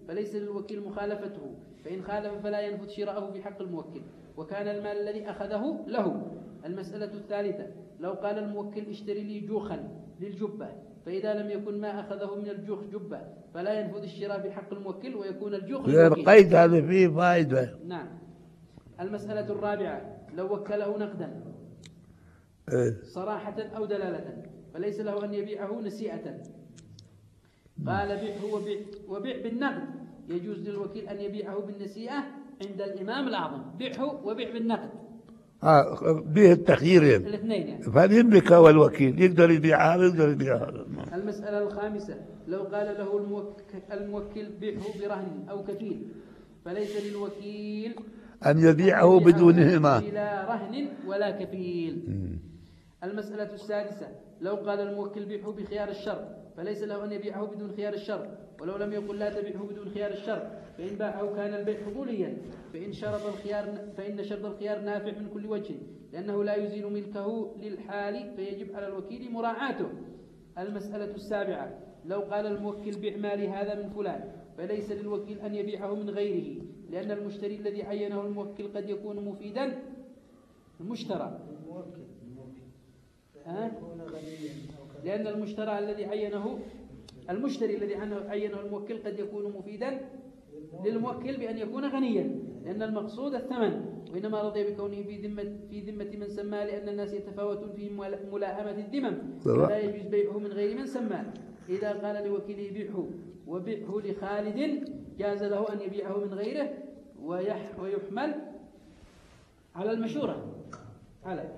فليس للوكيل مخالفته، فإن خالف فلا ينفذ شراءه في حق الموكل، وكان المال الذي أخذه له. المسألة الثالثة: لو قال الموكل اشتري لي جوخا للجبة، فإذا لم يكن ما أخذه من الجوخ جبة فلا ينفذ الشراء في حق الموكل، ويكون الجوخ للوكيل. القيد هذا فيه فائدة. نعم. المسألة الرابعة: لو وكله نقدا إيه. صراحة أو دلالة، فليس له أن يبيعه نسيئة. قال بيعه وبيع, وبيع بالنقد، يجوز للوكيل أن يبيعه بالنسيئة عند الإمام الأعظم. بيعه وبيع بالنقد. آه به التخييرين الاثنين يعني. فليملك هو الوكيل، يقدر يبيعها ويقدر يبيعها. المسألة الخامسة: لو قال له الموكل, الموكل بيعه برهن أو كفيل، فليس للوكيل أن يبيعه بدونهما بلا رهن ولا كفيل. المسألة السادسة: لو قال الموكل بيعه بخيار الشر، فليس له أن يبيعه بدون خيار الشر، ولو لم يقل لا تبيعه بدون خيار الشر، فإن باعه كان البيع فضوليا، فإن شرط الخيار فإن شرط الخيار نافع من كل وجه، لأنه لا يزيل ملكه للحال، فيجب على الوكيل مراعاته. المسألة السابعة: لو قال الموكل بيع مالي هذا من فلان، فليس للوكيل أن يبيعه من غيره، لأن المشتري الذي عينه الموكل قد يكون مفيدا. المشترى الموكل ها؟ يكون غنيا أو كذا. لأن المشترى الذي عينه المشتري الذي عينه الموكل قد يكون مفيدا للموكل بأن يكون غنيا، لأن المقصود الثمن، وإنما رضي بكونه في ذمة في ذمة من سماه، لأن الناس يتفاوتون في ملاءمة الذمم، ولا يجوز بيعه من غير من سماه. إذا قال لوكيله بيعه وبيعه لخالد، جاز له أن يبيعه من غيره، ويح ويحمل على المشورة. على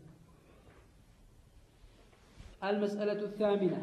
المسألة الثامنة: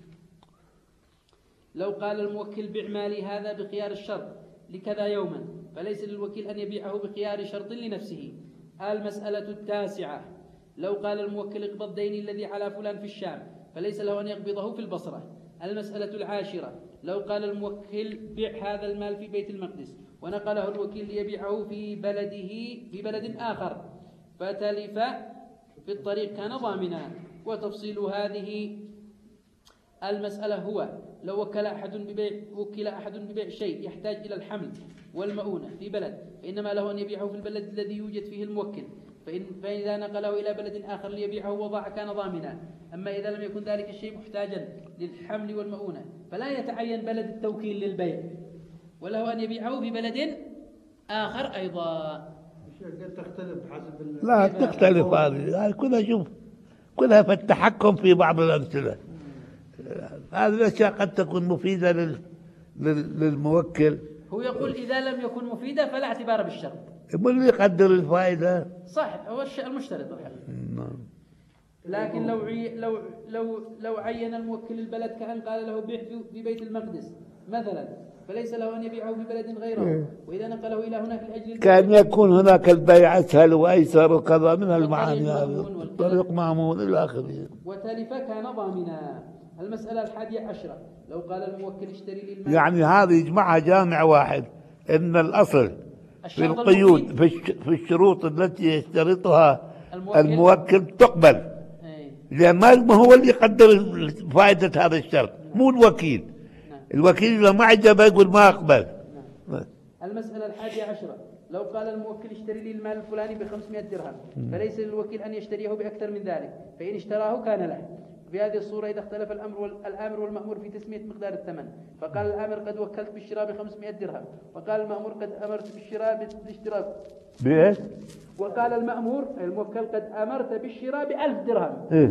لو قال الموكل بيع مالي هذا بخيار الشرط لكذا يوما، فليس للوكيل أن يبيعه بخيار شرط لنفسه. المسألة التاسعة: لو قال الموكل اقبض الدين الذي على فلان في الشام، فليس له أن يقبضه في البصرة. المسألة العاشرة: لو قال الموكل بيع هذا المال في بيت المقدس، ونقله الوكيل ليبيعه في بلده في بلد آخر، فتلف في الطريق كان ضامنا. وتفصيل هذه المسألة هو: لو وكل أحد ببيع وكل أحد ببيع شيء يحتاج إلى الحمل والمؤونة في بلد، فإنما له أن يبيعه في البلد الذي يوجد فيه الموكل، فإن فإذا نقله إلى بلد آخر ليبيعه وضاع كان ضامنا. أما إذا لم يكن ذلك الشيء محتاجا للحمل والمؤونة، فلا يتعين بلد التوكيل للبيع، وله أن يبيعه في بلد آخر أيضا. قد تختلف حسب لا تختلف هذه كلها. شوف كلها في التحكم في بعض الأمثلة. هذه الأشياء قد تكون مفيدة لل... لل... للموكل. هو يقول إذا لم يكن مفيدة فلا اعتبار بالشرط. من اللي يقدر الفائدة؟ صح، هو المشترط الحل. لكن لو عي... لو لو لو عين الموكل البلد كأن قال له بيع في بيت المقدس مثلا، فليس له أن يبيعه في بلد غيره، وإذا نقله إلى هناك لأجل كان يكون هناك البيع أسهل وأيسر وكذا من المعاني هذه، طريق مأمون إلى آخره. وتلف كان ضامنا. المسألة الحادية عشرة: لو قال الموكل اشتري لي المال، يعني هذا يجمعها جامع واحد، إن الأصل في القيود في, في الشروط التي يشترطها الموكل, الموكل تقبل، ايه؟ لأن ما هو اللي يقدر فائدة هذا الشرط، مو الوكيل. نعم. الوكيل إذا ما عجبه يقول ما أقبل. نعم. المسألة الحادية عشرة: لو قال الموكل اشتري لي المال الفلاني بخمسمائة درهم، فليس للوكيل أن يشتريه بأكثر من ذلك، فإن اشتراه كان له. في هذه الصورة إذا اختلف الأمر والآمر والمأمور في تسمية مقدار الثمن، فقال الآمر قد وكلت بالشراء بخمسمائة درهم، وقال المأمور قد أمرت بالشراء بالاشتراء بإيش؟ وقال المأمور الموكل قد أمرت بالشراء بألف درهم. إيه؟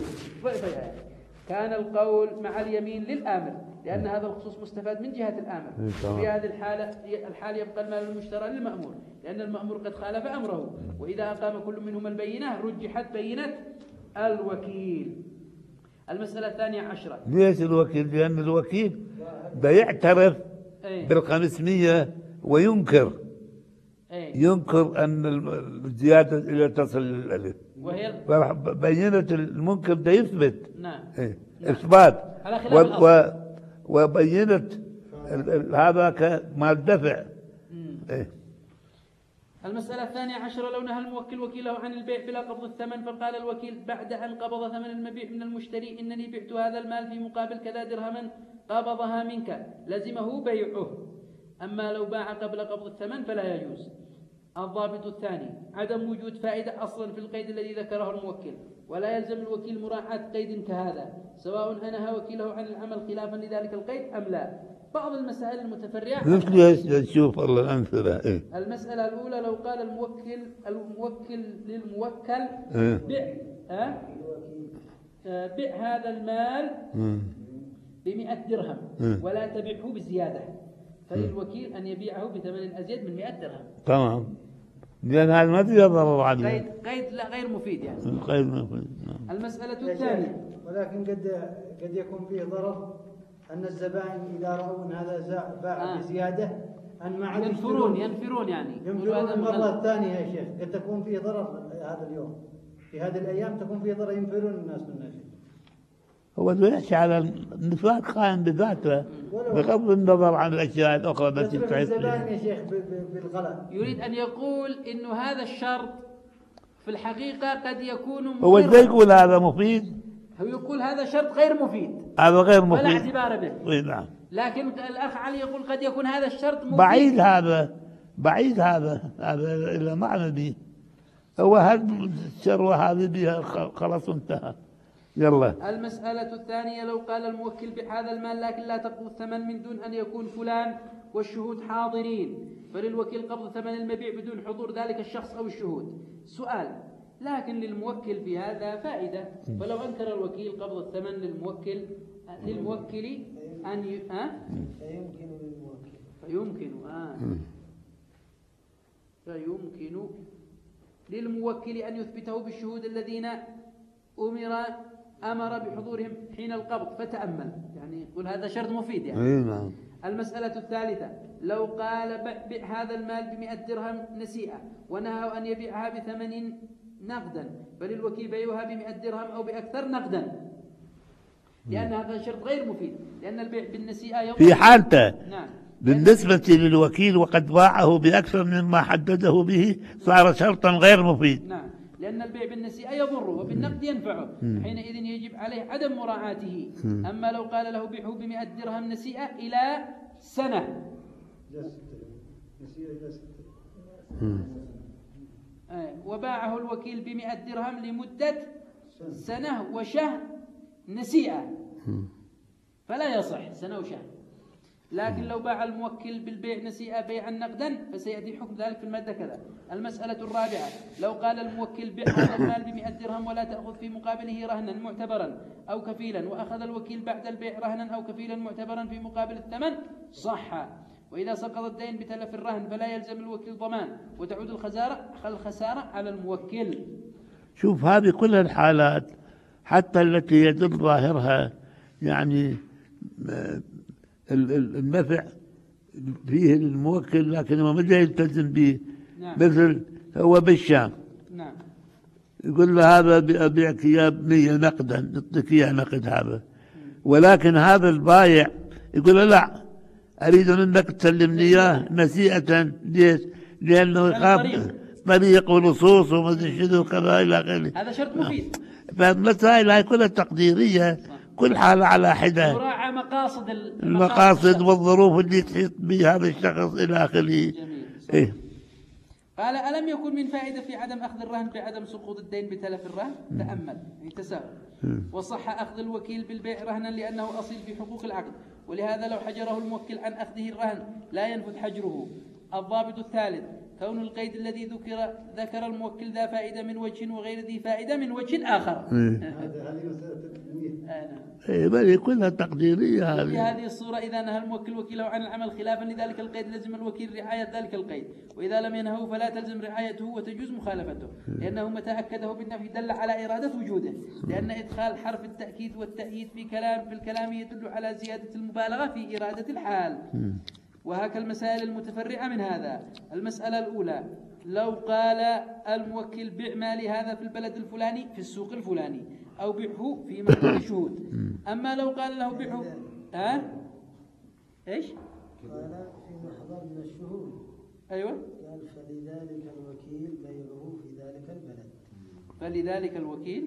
كان القول مع اليمين للآمر، لأن هذا الخصوص مستفاد من جهة الآمر. في هذه الحالة الحال يبقى المال المشترى للمأمور، لأن المأمور قد خالف أمره، وإذا أقام كل منهما البينة رجحت بينة الوكيل. المسألة الثانية عشرة: ليش الوكيل؟ لأن الوكيل بيعترف ايه؟ بالخمسمية وينكر ايه؟ ينكر أن الزيادة إلى تصل للألف، وهي بينة المنكر ده يثبت. نعم. ايه؟ نعم. إثبات و... و... وبينة هذا كمال دفع. ايه؟ المسألة الثانية عشرة: لو نهى الموكل وكيله عن البيع بلا قبض الثمن، فقال الوكيل بعد أن قبض ثمن المبيع من المشتري إنني بعت هذا المال في مقابل كذا درهما قبضها منك، لزمه بيعه. أما لو باع قبل قبض الثمن فلا يجوز. الضابط الثاني عدم وجود فائدة أصلا في القيد الذي ذكره الموكل، ولا يلزم الوكيل مراعاة قيد كهذا سواء أنهى وكيله عن العمل خلافا لذلك القيد أم لا. بعض المسائل المتفرعة نشوف والله الأمثلة. إيه؟ المسألة الأولى لو قال الموكل الموكل للموكل إيه؟ بع أه؟ آه، بع هذا المال بمئة درهم ولا تبعه بزيادة، فللوكيل أن يبيعه بثمن أزيد من مئة درهم. تمام، لأن هذا ما فيها ضرر عليه. قيد قيد لا غير مفيد يعني. قيد مفيد. المسألة الثانية ولكن قد قد يكون فيه ضرر أن الزبائن إذا رأوا أن هذا باع آه. بزيادة أن ما عاد ينفرون ينفرون يعني ينفرون المرة الثانية يا شيخ. قد تكون فيه ضرر هذا اليوم، في هذه الأيام تكون فيه ضرر، ينفرون الناس من الناس. هو يحكي على النفاق قائم بذاته بغض النظر عن الأشياء الأخرى التي يصرف تعيش الزبائن يا شيخ بالغلاء. يريد أن يقول إنه هذا الشرط في الحقيقة قد يكون مضرا. هو ازاي يقول هذا مفيد؟ هو يقول هذا شرط غير مفيد، هذا غير مفيد ولا اعتبار به. إيه نعم. لكن الأخ علي يقول قد يكون هذا الشرط مفيد. بعيد هذا بعيد هذا هذا إلى معنى به. هو هالشروة هذه بها خلاص انتهى. يلا. المسألة الثانية لو قال الموكل بهذا المال لكن لا تقبض الثمن من دون أن يكون فلان والشهود حاضرين، فللوكيل قبض ثمن المبيع بدون حضور ذلك الشخص أو الشهود. سؤال: لكن للموكل في هذا فائدة، فلو أنكر الوكيل قبض الثمن للموكل للموكل أن ي... أه؟ فيمكن للموكل فيمكن آه. فيمكن للموكل أن يثبته بالشهود الذين أمر أمر بحضورهم حين القبض. فتأمل يعني يقول هذا شرط مفيد يعني. نعم. المسألة الثالثة لو قال بع هذا المال بمئة درهم نسيئة ونهى أن يبيعها بثمن نقدا، فللوكيل بيعها بمئة درهم أو بأكثر نقدا، لأن هذا شرط غير مفيد، لأن البيع بالنسيئة يوم في حالته. نعم. بالنسبة للوكيل وقد باعه بأكثر مما حدده به صار شرطا غير مفيد. نعم، لأن البيع بالنسيئة يضره وبالنقد ينفعه، حينئذ يجب عليه عدم مراعاته. أما لو قال له بيعه بمئة درهم نسيئة إلى سنة وباعه الوكيل بمئة درهم لمدة سنة وشهر نسيئة فلا يصح سنة وشهر. لكن لو باع الموكل بالبيع نسيئة بيعا نقدا فسيأتي حكم ذلك في المادة كذا. المسألة الرابعة لو قال الموكل بيع هذا المال بمئة درهم ولا تأخذ في مقابله رهنا معتبرا أو كفيلا، وأخذ الوكيل بعد البيع رهنا أو كفيلا معتبرا في مقابل الثمن صح. وإذا سقط الدين بتلف الرهن فلا يلزم الوكيل ضمان وتعود الخسارة الخسارة على الموكل. شوف هذه كل الحالات حتى التي يدل ظاهرها يعني النفع فيه للموكل لكن ما مدى يلتزم به. نعم. مثل هو بالشام. نعم. يقول له هذا بأبيعك إياه بمية نقدا، يعطيك إياه نقد هذا، ولكن هذا البايع يقول له لا أريد منك تسلمني إياه نسيئة. ليش؟ لأنه يخاف طريق ولصوص وما أدري شنو وكذا إلى آخره. هذا شرط مفيد. فالمسائل هاي كلها تقديرية، كل حالة على حدة، مراعاة مقاصد المقاصد والظروف اللي تحيط بها هذا الشخص إلى آخره. إيه. قال: ألم يكن من فائدة في عدم أخذ الرهن بعدم سقوط الدين بتلف الرهن؟ تأمل يعني تساهل. وصح أخذ الوكيل بالبيع رهنا لأنه أصيل في حقوق العقد، ولهذا لو حجره الموكل عن أخذه الرهن لا ينفذ حجره. الضابط الثالث كون القيد الذي ذكر ذكر الموكل ذا فائدة من وجه وغير ذي فائدة من وجه آخر. هذه مسألة التلميذ. إيه بل كلها تقديرية. في هذه الصورة إذا نهى الموكل وكيله عن العمل خلافا لذلك القيد لزم الوكيل رعاية ذلك القيد، وإذا لم ينهه فلا تلزم رعايته وتجوز مخالفته، لأنه متى أكده بالنفي دل على إرادة وجوده، لأن إدخال حرف التأكيد والتأييد في كلام في الكلام يدل على زيادة المبالغة في إرادة الحال. وهكذا المسائل المتفرعة من هذا. المسألة الأولى لو قال الموكل بيع مالي هذا في البلد الفلاني في السوق الفلاني أو بيعه في محضر الشهود. أما لو قال له بيعه ها أه؟ إيش؟ قال في محضر من الشهود. أيوة. قال فلذلك الوكيل بيعه في ذلك البلد. فلذلك الوكيل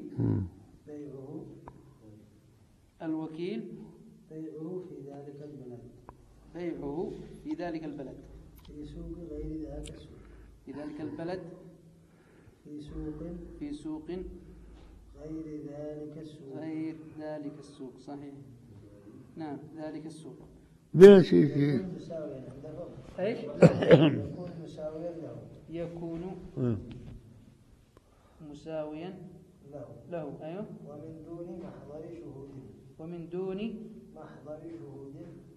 بيعه الوكيل بيعه في ذلك البلد. بيعه في ذلك البلد في سوق غير ذاك السوق في ذلك البلد في سوق في سوق غير ذلك السوق غير ذلك السوق. صحيح. نعم ذلك السوق. ليش يا شيخ؟ يكون مساويا عندهم ايش؟ يكون مساويا له يكون مساويا له له. ايوه. ومن دون محضر شهود ومن دون محضر شهود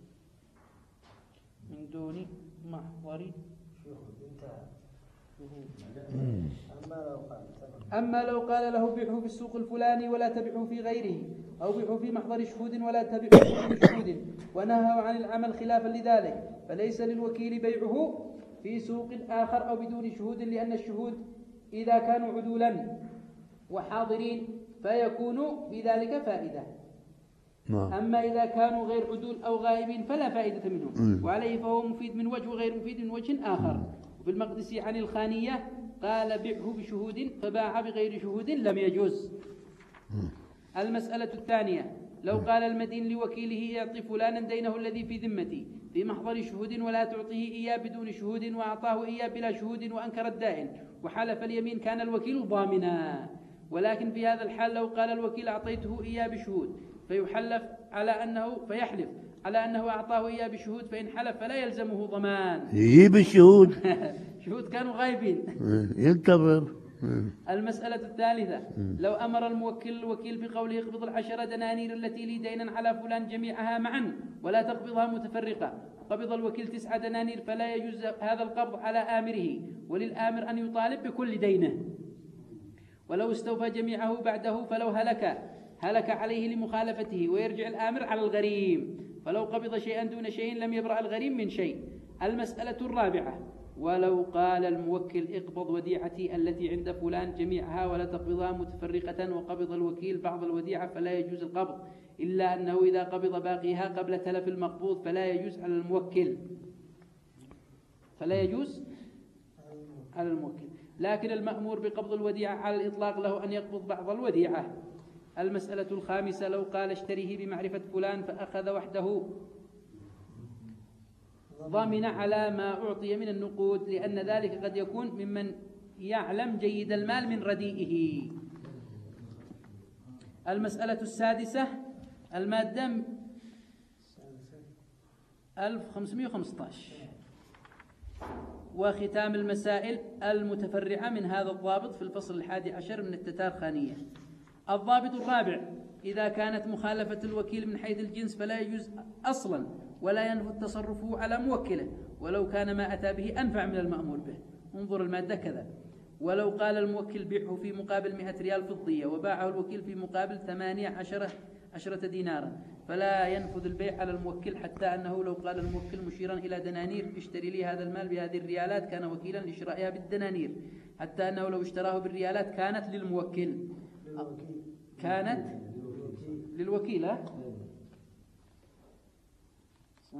من دون محضر شهود انتهى. شهود. أما لو قال تمام. أما لو قال له بيعه في السوق الفلاني ولا تبيعه في غيره، أو بيعه في محضر شهود ولا تبيعه في شهود، ونهى عن العمل خلافا لذلك، فليس للوكيل بيعه في سوق آخر أو بدون شهود، لأن الشهود إذا كانوا عدولا وحاضرين فيكون في ذلك فائدة. نعم. أما إذا كانوا غير عدول أو غائبين فلا فائدة منهم، وعليه فهو مفيد من وجه وغير مفيد من وجه آخر. وفي المقدسي عن الخانية قال بيعه بشهود فباع بغير شهود لم يجوز. المسألة الثانية، لو قال المدين لوكيله اعطي فلانا دينه الذي في ذمتي في محضر شهود ولا تعطيه إياه بدون شهود، وأعطاه إياه بلا شهود وأنكر الدائن وحلف اليمين، كان الوكيل ضامنا. ولكن في هذا الحال لو قال الوكيل أعطيته إياه بشهود فيحلف على أنه فيحلف على أنه أعطاه إياه بشهود، فإن حلف فلا يلزمه ضمان. يجيب الشهود. شهود كانوا غايبين. ينتظر. المسألة الثالثة، لو أمر الموكل الوكيل بقوله اقبض العشر دنانير التي لي دينا على فلان جميعها معا ولا تقبضها متفرقة، قبض الوكيل تسع دنانير، فلا يجوز هذا القبض على آمره، وللآمر أن يطالب بكل دينه. ولو استوفى جميعه بعده فلو هلك هلك عليه لمخالفته، ويرجع الآمر على الغريم، فلو قبض شيئا دون شيء لم يبرأ الغريم من شيء. المسألة الرابعة، ولو قال الموكل اقبض وديعتي التي عند فلان جميعها ولا تقبضها متفرقة، وقبض الوكيل بعض الوديعة، فلا يجوز القبض، إلا أنه إذا قبض باقيها قبل تلف المقبوض فلا يجوز على الموكل فلا يجوز على الموكل لكن المأمور بقبض الوديعة على الإطلاق له أن يقبض بعض الوديعة. المسألة الخامسة، لو قال اشتريه بمعرفة فلان فأخذ وحده ضامن على ما أعطي من النقود، لأن ذلك قد يكون ممن يعلم جيد المال من رديئه. المسألة السادسة، المادة ألف وخمسمائة وخمسة عشر. وختام المسائل المتفرعة من هذا الضابط في الفصل الحادي عشر من التتارخانية. الضابط الرابع، إذا كانت مخالفة الوكيل من حيث الجنس فلا يجوز أصلا ولا ينفذ تصرفه على موكله، ولو كان ما أتى به أنفع من المأمور به. انظر المادة كذا. ولو قال الموكل بيعه في مقابل مئة ريال فضية وباعه الوكيل في مقابل ثمانية عشرة عشرة دينارا، فلا ينفذ البيع على الموكل، حتى أنه لو قال الموكل مشيرا إلى دنانير اشتري لي هذا المال بهذه الريالات، كان وكيلا لشرائها بالدنانير، حتى أنه لو اشتراه بالريالات كانت للموكل كانت للوكيل. ها؟ صح،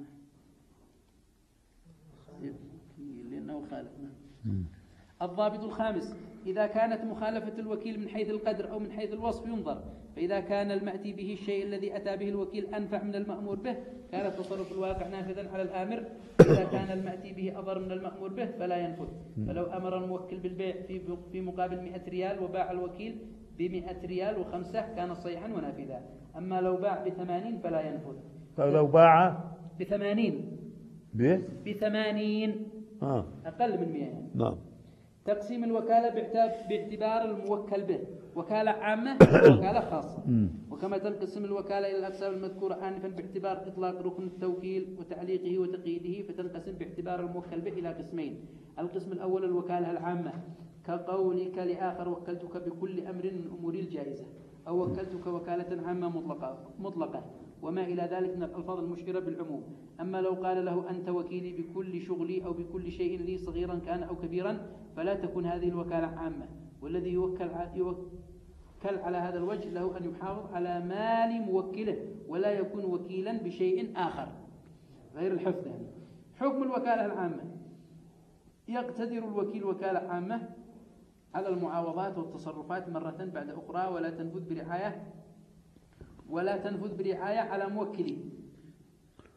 لأنه خالف. الضابط الخامس، إذا كانت مخالفة الوكيل من حيث القدر أو من حيث الوصف ينظر، فإذا كان المأتي به الشيء الذي أتى به الوكيل أنفع من المأمور به كان التصرف الواقع نافذا على الآمر. إذا كان المأتي به أضر من المأمور به فلا ينفذ. فلو أمر الموكل بالبيع في في مقابل مئة ريال وباع الوكيل بمئة ريال وخمسة كان صحيحا ونافذا. أما لو باع بثمانين فلا ينفذ. فلو باع بثمانين به بثمانين آه. أقل من مئة. نعم. تقسيم الوكالة باعتبار الموكل به، وكالة عامة ووكالة خاصة. وكما تنقسم الوكالة إلى الأقسام المذكورة آنفا باعتبار إطلاق ركن التوكيل وتعليقه وتقييده، فتنقسم باعتبار الموكل به إلى قسمين. القسم الأول الوكالة العامة، كقولك لآخر وكلتك بكل أمر من أمور الجائزة، أو وكلتك وكالة عامة مطلقة مطلقة وما إلى ذلك من الألفاظ المشيرة بالعموم. أما لو قال له أنت وكيلي بكل شغلي أو بكل شيء لي صغيرا كان أو كبيرا، فلا تكون هذه الوكالة عامة. والذي يوكل يوكل على هذا الوجه له أن يحافظ على مال موكله، ولا يكون وكيلا بشيء آخر غير الحفظ. يعني حكم الوكالة العامة، يقتدر الوكيل وكالة عامة على المعاوضات والتصرفات مرة بعد أخرى، ولا تنفذ برعاية ولا تنفذ برعاية على موكله.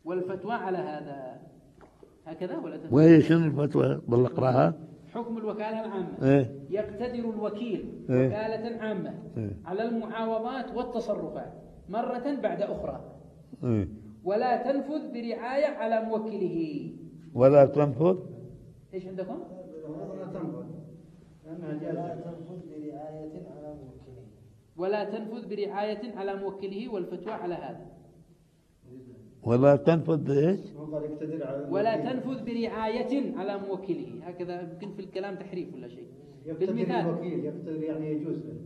والفتوى على هذا هكذا ولا تنفذ؟ وهي شنو الفتوى؟ بالله اقراها. حكم الوكالة العامة ايه يقتدر الوكيل إيه. وكالة عامة إيه. على المعاوضات والتصرفات مرة بعد أخرى ايه ولا تنفذ برعاية على موكله. ولا تنفذ. إيش عندكم؟ ولا تنفذ لأنها لا جائزة. تنفذ برعاية على موكله. ولا تنفذ برعاية على موكله والفتوى على هذا. ولا تنفذ ايش؟ هو قال يقتدر على ولا الوكيل. تنفذ برعاية على موكله، هكذا يمكن في الكلام تحريف ولا شيء. يقتدر بالمثال الوكيل يقتدر يعني يجوز له.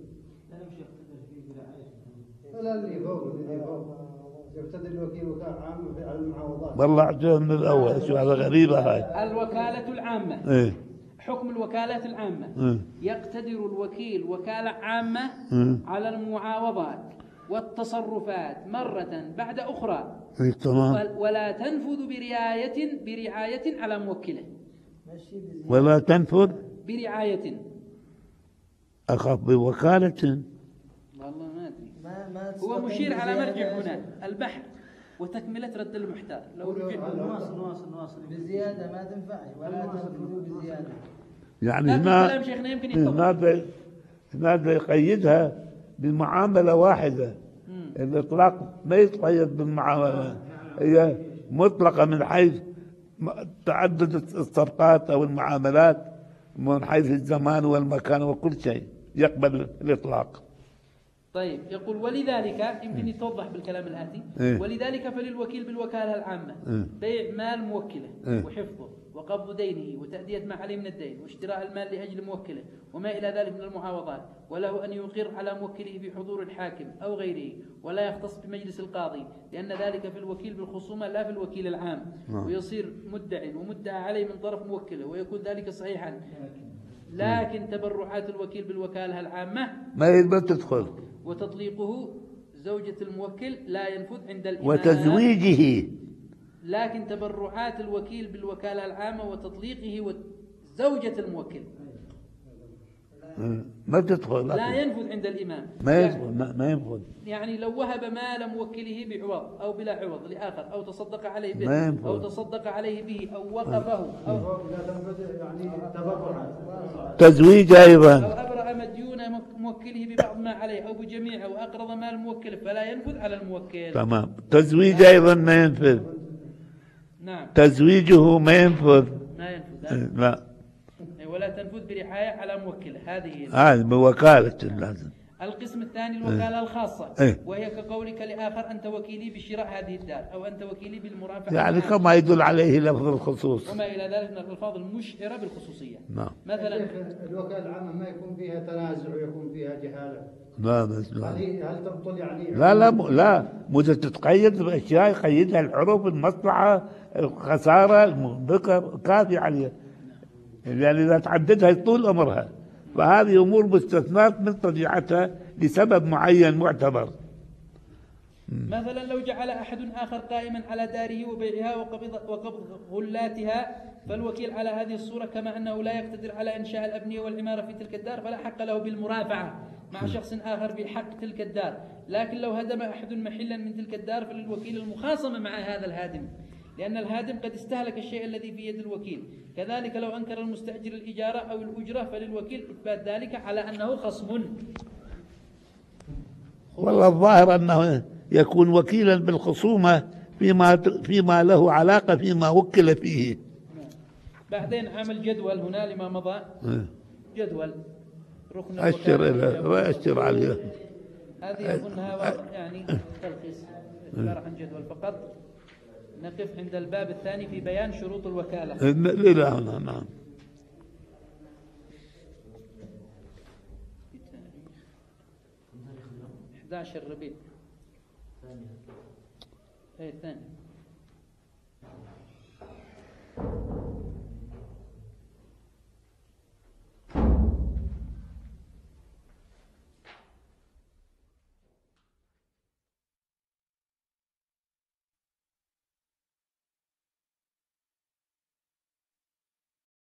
لا اللي فوق اللي فوق يقتدر الوكيل وكالة عامة على المعاوضات. والله عجبني من الاول. شو هذا غريبه هاي. الوكالة العامة، ايه حكم الوكالات العامة ايه يقتدر الوكيل وكالة عامة إيه. على المعاوضات والتصرفات مرة بعد أخرى إيه، تمام. ول- ولا تنفذ برعاية برعاية على موكله. ماشي بزيادة. ولا تنفذ. برعاية اخاف بوكاله. والله ما أدري. ما ما هو تستقيم مشير على بزيادة مرجع يا هنا شيخ. البحث وتكملة رد المحتار. لو رجعت نواصل نواصل نواصل. بزيادة ما تنفع ولا تنفذ بزيادة. يعني لكن هنا كلام شيخنا يمكن يتفق. هنا هنا يقيدها بمعامله واحده. مم. الاطلاق ما يتقيد بالمعامله، هي مطلقه من حيث م- تعدد الصفقات او المعاملات، من حيث الزمان والمكان وكل شيء يقبل الاطلاق. طيب يقول ولذلك يمكن يتوضح بالكلام الآتي. إيه. ولذلك فللوكيل بالوكالة العامة إيه. بيع مال موكله إيه. وحفظه وقبض دينه وتأدية ما عليه من الدين واشتراء المال لأجل موكله وما إلى ذلك من المعاوضات، وله أن يقر على موكله بحضور الحاكم أو غيره ولا يختص بمجلس القاضي، لأن ذلك في الوكيل بالخصومة لا في الوكيل العام. نعم. ويصير مدع ومدعى عليه من طرف موكله ويكون ذلك صحيحا. لكن تبرعات الوكيل بالوكالة العامة ما يقدر تدخل. وتطليقه زوجة الموكل لا ينفذ عند الإمام. وتزويجه. لكن تبرعات الوكيل بالوكالة العامة وتطليقه زوجة الموكل ما تدخل. لا ينفذ عند الإمام. ما يدخل. ما ما ينفذ. يعني لو وهب مال موكله بعوض أو بلا عوض لآخر أو تصدق عليه ما به ينفذ. أو تصدق عليه به أو وقفه أو لا تنفذ يعني تبرعات. تزويج أو ايضا. أبرأ مديون موكله ببعض ما عليه أو بجميعه أو أقرض مال موكله فلا ينفذ على الموكل. تمام. تزويج ايضا ما ينفذ. نعم تزويجه ما ينفذ. ما ينفذ. إيه، لا ولا تنفذ برعاية على موكله. هذه هي. هذا بوكالة لازم. القسم الثاني الوكالة الخاصة إيه. وهي كقولك لآخر أنت وكيلي بشراء هذه الدار أو أنت وكيلي بالمرافعة يعني عنها. كما يدل عليه لفظ الخصوص. وما إلى ذلك من الألفاظ المشعرة بالخصوصية. نعم. مثلا شيخ، الوكالة العامة ما يكون فيها تنازع ويكون فيها جهالة. لا بس لا. هل هل تبطل يعني؟ لا لا م- لا مدة تتقيد بأشياء يقيدها الحروف، المصلحة، الخسارة، الذكر، كافي عليها. يعني إذا تعددها طول أمرها، فهذه أمور مستثنات من طبيعتها لسبب معين معتبر. مثلا لو جعل أحد آخر قائما على داره وبيعها وقبض وقبض غلاتها فالوكيل على هذه الصورة كما أنه لا يقتدر على إنشاء الأبنية والعمارة في تلك الدار فلا حق له بالمرافعة مع شخص آخر بحق تلك الدار. لكن لو هدم أحد محلا من تلك الدار فللوكيل المخاصمة مع هذا الهادم، لأن الهادم قد استهلك الشيء الذي في يد الوكيل. كذلك لو أنكر المستأجر الإجارة أو الأجرة فللوكيل إثبات ذلك على أنه خصم. والله الظاهر أنه يكون وكيلا بالخصومة فيما فيما له علاقة فيما وكل فيه. بعدين عمل جدول هنا لما مضى، جدول ركن أشر الوكالة. إلى وأشر عليه. هذه أظنها واضح يعني تلخيص عبارة عن جدول فقط. نقف عند الباب الثاني في بيان شروط الوكالة. لا هنا نعم. أحد عشر ربيع. ايه الثاني.